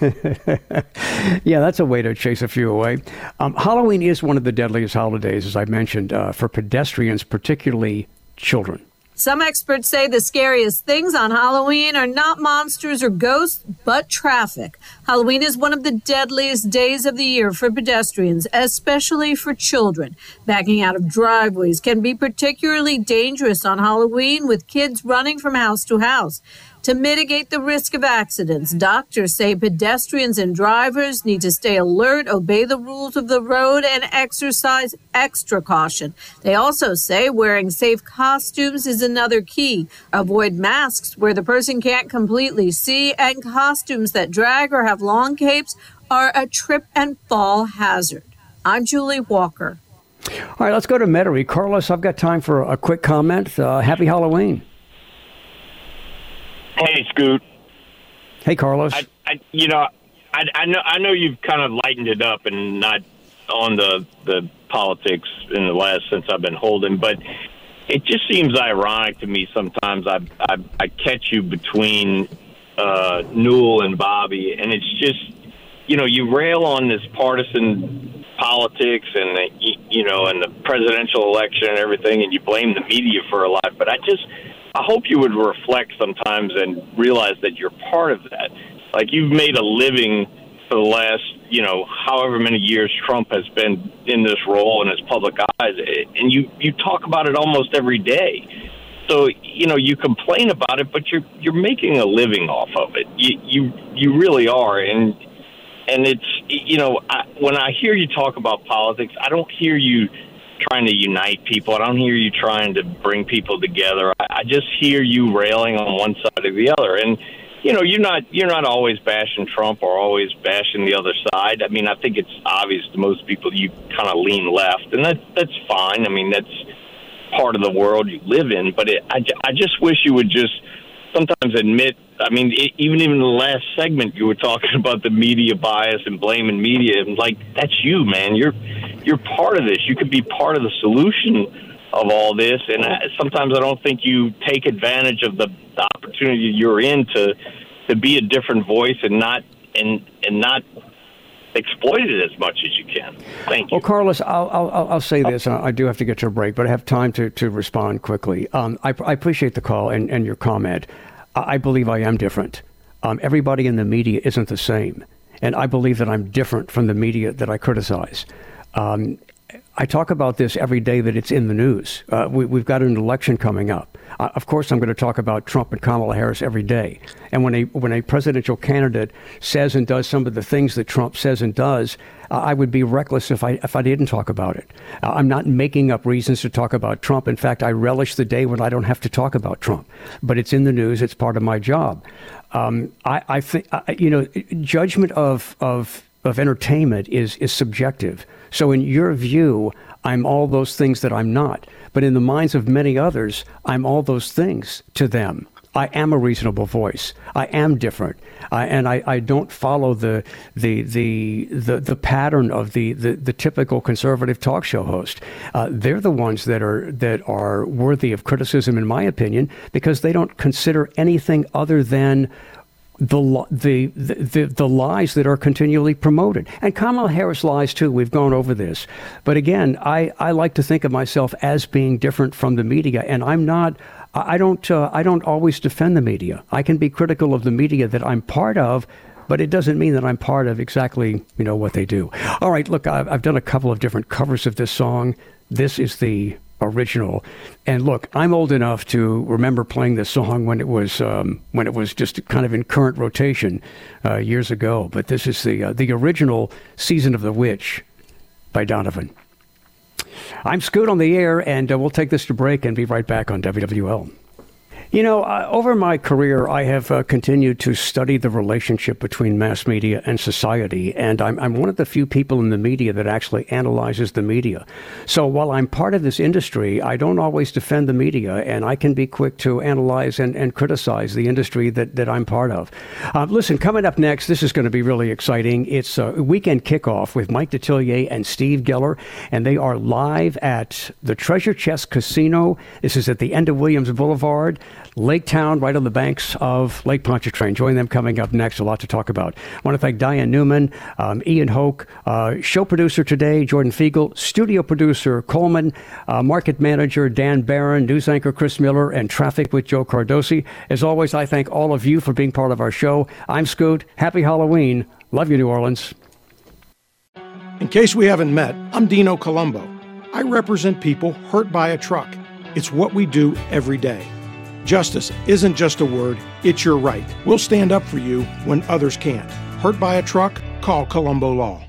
Yeah, that's a way to chase a few away. Um, Halloween is one of the deadliest holidays, as I mentioned, uh, for pedestrians, particularly children. Some experts say the scariest things on Halloween are not monsters or ghosts, but traffic. Halloween is one of the deadliest days of the year for pedestrians, especially for children. Backing out of driveways can be particularly dangerous on Halloween, with kids running from house to house. To mitigate the risk of accidents, doctors say pedestrians and drivers need to stay alert, obey the rules of the road, and exercise extra caution. They also say wearing safe costumes is another key. Avoid masks where the person can't completely see, and costumes that drag or have long capes are a trip and fall hazard. I'm Julie Walker. All right, let's go to Metairie. Carlos, I've got time for a quick comment. Uh, happy Halloween. Hey, Scoot. Hey, Carlos. I, I, you know, I, I know, I know you've kind of lightened it up and not on the the politics in the last since I've been holding, but it just seems ironic to me sometimes. I I, I catch you between uh, Newell and Bobby, and it's just, you know, you rail on this partisan politics and the, you know, and the presidential election and everything, and you blame the media for a lot, but I just. I hope you would reflect sometimes and realize that you're part of that. Like, you've made a living for the last, you know, however many years Trump has been in this role in his public eyes, and you, you talk about it almost every day. So, you know, you complain about it, but you're you're making a living off of it. You you, you really are, and and it's, you know, I, when I hear you talk about politics, I don't hear you trying to unite people. I don't hear you trying to bring people together. I, I just hear you railing on one side or the other. And, you know, you're not you're not always bashing Trump or always bashing the other side. I mean, I think it's obvious to most people you kind of lean left, and that that's fine. I mean, that's part of the world you live in. But it, I, I just wish you would just sometimes admit. I mean, it, even even in the last segment, you were talking about the media bias and blaming media, and like, that's you, man. You're you're part of this. You could be part of the solution of all this, and I, sometimes I don't think you take advantage of the, the opportunity you're in to to be a different voice and not and and not exploit it as much as you can. Thank you. Well, Carlos, I'll I'll, I'll say this. I do have to get to a break, but I have time to, to respond quickly. Um, I, I appreciate the call and, and your comment. I believe I am different. Um, everybody in the media isn't the same, and I believe that I'm different from the media that I criticize. Um, I talk about this every day that it's in the news. Uh, we, we've got an election coming up. Uh, of course, I'm going to talk about Trump and Kamala Harris every day. And when a when a presidential candidate says and does some of the things that Trump says and does, uh, I would be reckless if I if I didn't talk about it. Uh, I'm not making up reasons to talk about Trump. In fact, I relish the day when I don't have to talk about Trump. But it's in the news. It's part of my job. Um, I, I think, I, you know, judgment of of of entertainment is is subjective. So in your view, I'm all those things that I'm not. But in the minds of many others, I'm all those things to them. I am a reasonable voice. I am different, uh, and I, I don't follow the the the the, the pattern of the, the, the typical conservative talk show host. Uh, they're the ones that are that are worthy of criticism, in my opinion, because they don't consider anything other than the the the the lies that are continually promoted. And Kamala Harris lies too. We've gone over this, but again, I I like to think of myself as being different from the media, and I'm not. I don't uh, I don't always defend the media. I can be critical of the media that I'm part of, but it doesn't mean that I'm part of exactly, you know, what they do. All right, look, I've, I've done a couple of different covers of this song. This is the original. And look, I'm old enough to remember playing this song when it was um, when it was just kind of in current rotation uh, years ago. But this is the uh, the original Season of the Witch by Donovan. I'm Scoot on the air, and uh, we'll take this to break and be right back on W W L. You know, uh, over my career, I have uh, continued to study the relationship between mass media and society, and I'm, I'm one of the few people in the media that actually analyzes the media. So while I'm part of this industry, I don't always defend the media, and I can be quick to analyze and, and criticize the industry that, that I'm part of. Uh, listen, coming up next, this is going to be really exciting. It's a weekend kickoff with Mike Detillier and Steve Geller, and they are live at the Treasure Chest Casino. This is at the end of Williams Boulevard. Lake Town, right on the banks of Lake Pontchartrain. Join them coming up next. A lot to talk about. I want to thank Diane Newman, um, Ian Hoke, uh, show producer today, Jordan Fiegel, studio producer Coleman, uh, market manager Dan Barron, news anchor Chris Miller, and traffic with Joe Cardosi. As always, I thank all of you for being part of our show. I'm Scoot. Happy Halloween. Love you, New Orleans. In case we haven't met, I'm Dino Colombo. I represent people hurt by a truck. It's what we do every day. Justice isn't just a word, it's your right. We'll stand up for you when others can't. Hurt by a truck? Call Colombo Law.